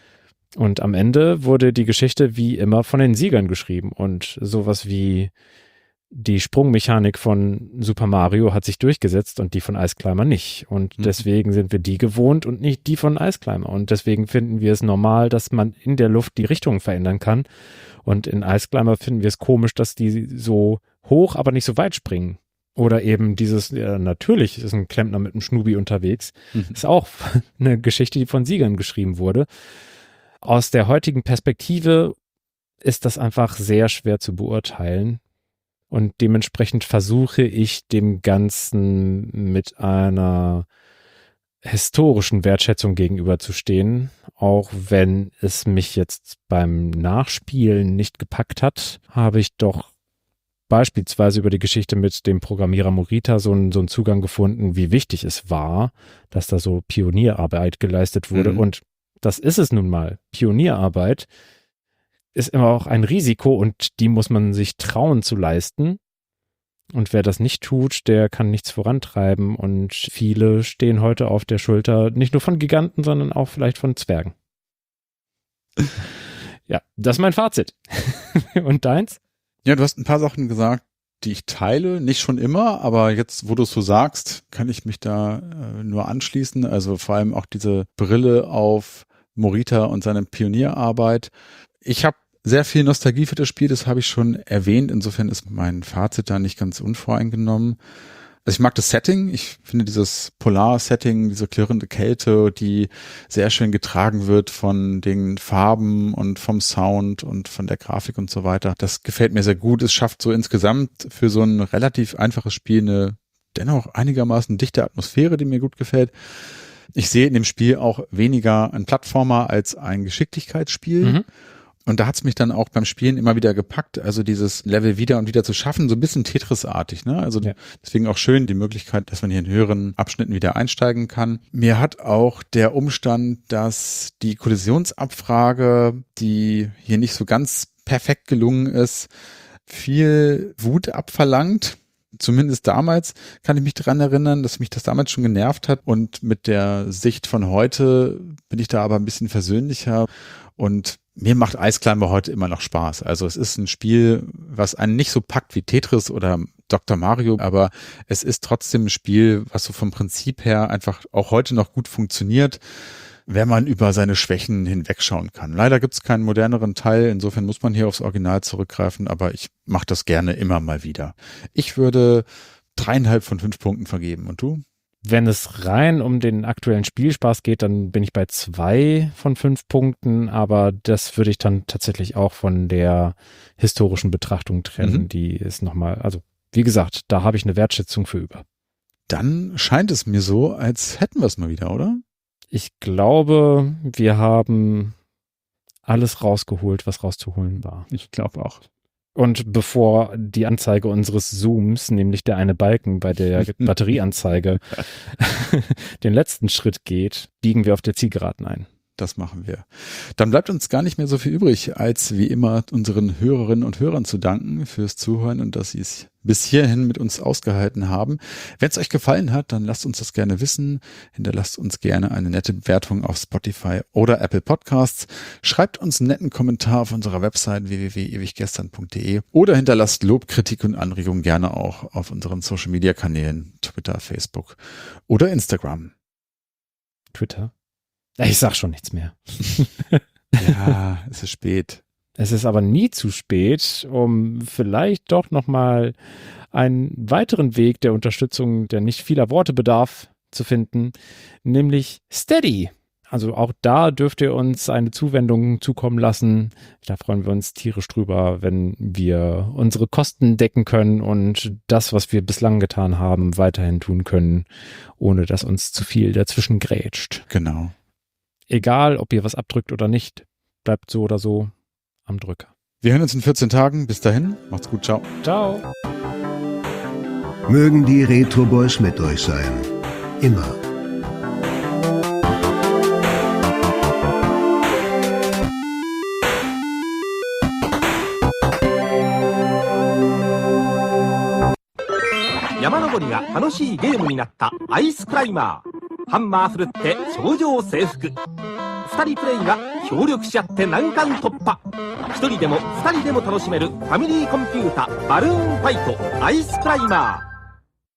Und am Ende wurde die Geschichte wie immer von den Siegern geschrieben und sowas wie die Sprungmechanik von Super Mario hat sich durchgesetzt und die von Ice Climber nicht. Und deswegen sind wir die gewohnt und nicht die von Ice Climber. Und deswegen finden wir es normal, dass man in der Luft die Richtung verändern kann. Und in Ice Climber finden wir es komisch, dass die so hoch, aber nicht so weit springen. Oder eben dieses, ja, natürlich ist ein Klempner mit einem Schnubi unterwegs. Ist auch eine Geschichte, die von Siegern geschrieben wurde. Aus der heutigen Perspektive ist das einfach sehr schwer zu beurteilen. Und dementsprechend versuche ich dem Ganzen mit einer historischen Wertschätzung gegenüberzustehen, auch wenn es mich jetzt beim Nachspielen nicht gepackt hat, habe ich doch beispielsweise über die Geschichte mit dem Programmierer Morita so einen Zugang gefunden, wie wichtig es war, dass da so Pionierarbeit geleistet wurde. Und das ist es nun mal. Pionierarbeit ist immer auch ein Risiko und die muss man sich trauen zu leisten. Und wer das nicht tut, der kann nichts vorantreiben und viele stehen heute auf der Schulter, nicht nur von Giganten, sondern auch vielleicht von Zwergen. Ja, das ist mein Fazit. Und deins? Ja, du hast ein paar Sachen gesagt, die ich teile, nicht schon immer, aber jetzt, wo du es so sagst, kann ich mich da nur anschließen. Also vor allem auch diese Brille auf Morita und seine Pionierarbeit. Ich habe sehr viel Nostalgie für das Spiel, das habe ich schon erwähnt. Insofern ist mein Fazit da nicht ganz unvoreingenommen. Also ich mag das Setting. Ich finde dieses Polar-Setting, diese klirrende Kälte, die sehr schön getragen wird von den Farben und vom Sound und von der Grafik und so weiter. Das gefällt mir sehr gut. Es schafft so insgesamt für so ein relativ einfaches Spiel eine dennoch einigermaßen dichte Atmosphäre, die mir gut gefällt. Ich sehe in dem Spiel auch weniger ein Plattformer als ein Geschicklichkeitsspiel. Und da hat's mich dann auch beim Spielen immer wieder gepackt, also dieses Level wieder und wieder zu schaffen, so ein bisschen Tetris-artig, ne? Also deswegen auch schön die Möglichkeit, dass man hier in höheren Abschnitten wieder einsteigen kann. Mir hat auch der Umstand, dass die Kollisionsabfrage, die hier nicht so ganz perfekt gelungen ist, viel Wut abverlangt. Zumindest damals kann ich mich daran erinnern, dass mich das damals schon genervt hat. Und mit der Sicht von heute bin ich da aber ein bisschen versöhnlicher. Und mir macht Ice Climber heute immer noch Spaß. Also es ist ein Spiel, was einen nicht so packt wie Tetris oder Dr. Mario, aber es ist trotzdem ein Spiel, was so vom Prinzip her einfach auch heute noch gut funktioniert, wenn man über seine Schwächen hinwegschauen kann. Leider gibt es keinen moderneren Teil, insofern muss man hier aufs Original zurückgreifen, aber ich mache das gerne immer mal wieder. Ich würde 3,5 von 5 Punkten vergeben. Und du? Wenn es rein um den aktuellen Spielspaß geht, dann bin ich bei 2 von 5 Punkten, aber das würde ich dann tatsächlich auch von der historischen Betrachtung trennen. Die ist nochmal, also wie gesagt, da habe ich eine Wertschätzung für über. dann scheint es mir so, als hätten wir es mal wieder, oder? Ich glaube, wir haben alles rausgeholt, was rauszuholen war. Ich glaube auch. Und bevor die Anzeige unseres Zooms, nämlich der eine Balken bei der Batterieanzeige, den letzten Schritt geht, biegen wir auf der Zielgeraden ein. Das machen wir. Dann bleibt uns gar nicht mehr so viel übrig, als wie immer unseren Hörerinnen und Hörern zu danken fürs Zuhören und dass sie es bis hierhin mit uns ausgehalten haben. Wenn es euch gefallen hat, dann lasst uns das gerne wissen. Hinterlasst uns gerne eine nette Bewertung auf Spotify oder Apple Podcasts. Schreibt uns einen netten Kommentar auf unserer Website www.ewiggestern.de oder hinterlasst Lob, Kritik und Anregungen gerne auch auf unseren Social Media Kanälen Twitter, Facebook oder Instagram. Twitter? Ich sag schon nichts mehr. Ja, es ist spät. Es ist aber nie zu spät, um vielleicht doch nochmal einen weiteren Weg der Unterstützung, der nicht vieler Worte bedarf, zu finden, nämlich Steady. Also auch da dürft ihr uns eine Zuwendung zukommen lassen. Da freuen wir uns tierisch drüber, wenn wir unsere Kosten decken können und das, was wir bislang getan haben, weiterhin tun können, ohne dass uns zu viel dazwischen grätscht. Genau. Egal, ob ihr was abdrückt oder nicht, bleibt so oder so am Drücker. Wir hören uns in 14 Tagen. Bis dahin. Macht's gut. Ciao. Ciao. Mögen die Retro Boys mit euch sein. Immer. Yamanoboriが楽しいゲームになったアイスクライマー。ハンマー振るって頂上征服。2人プレイが協力し合って難関突破。1人でも2人でも楽しめるファミリーコンピュータバルーンファイトアイスクライマー。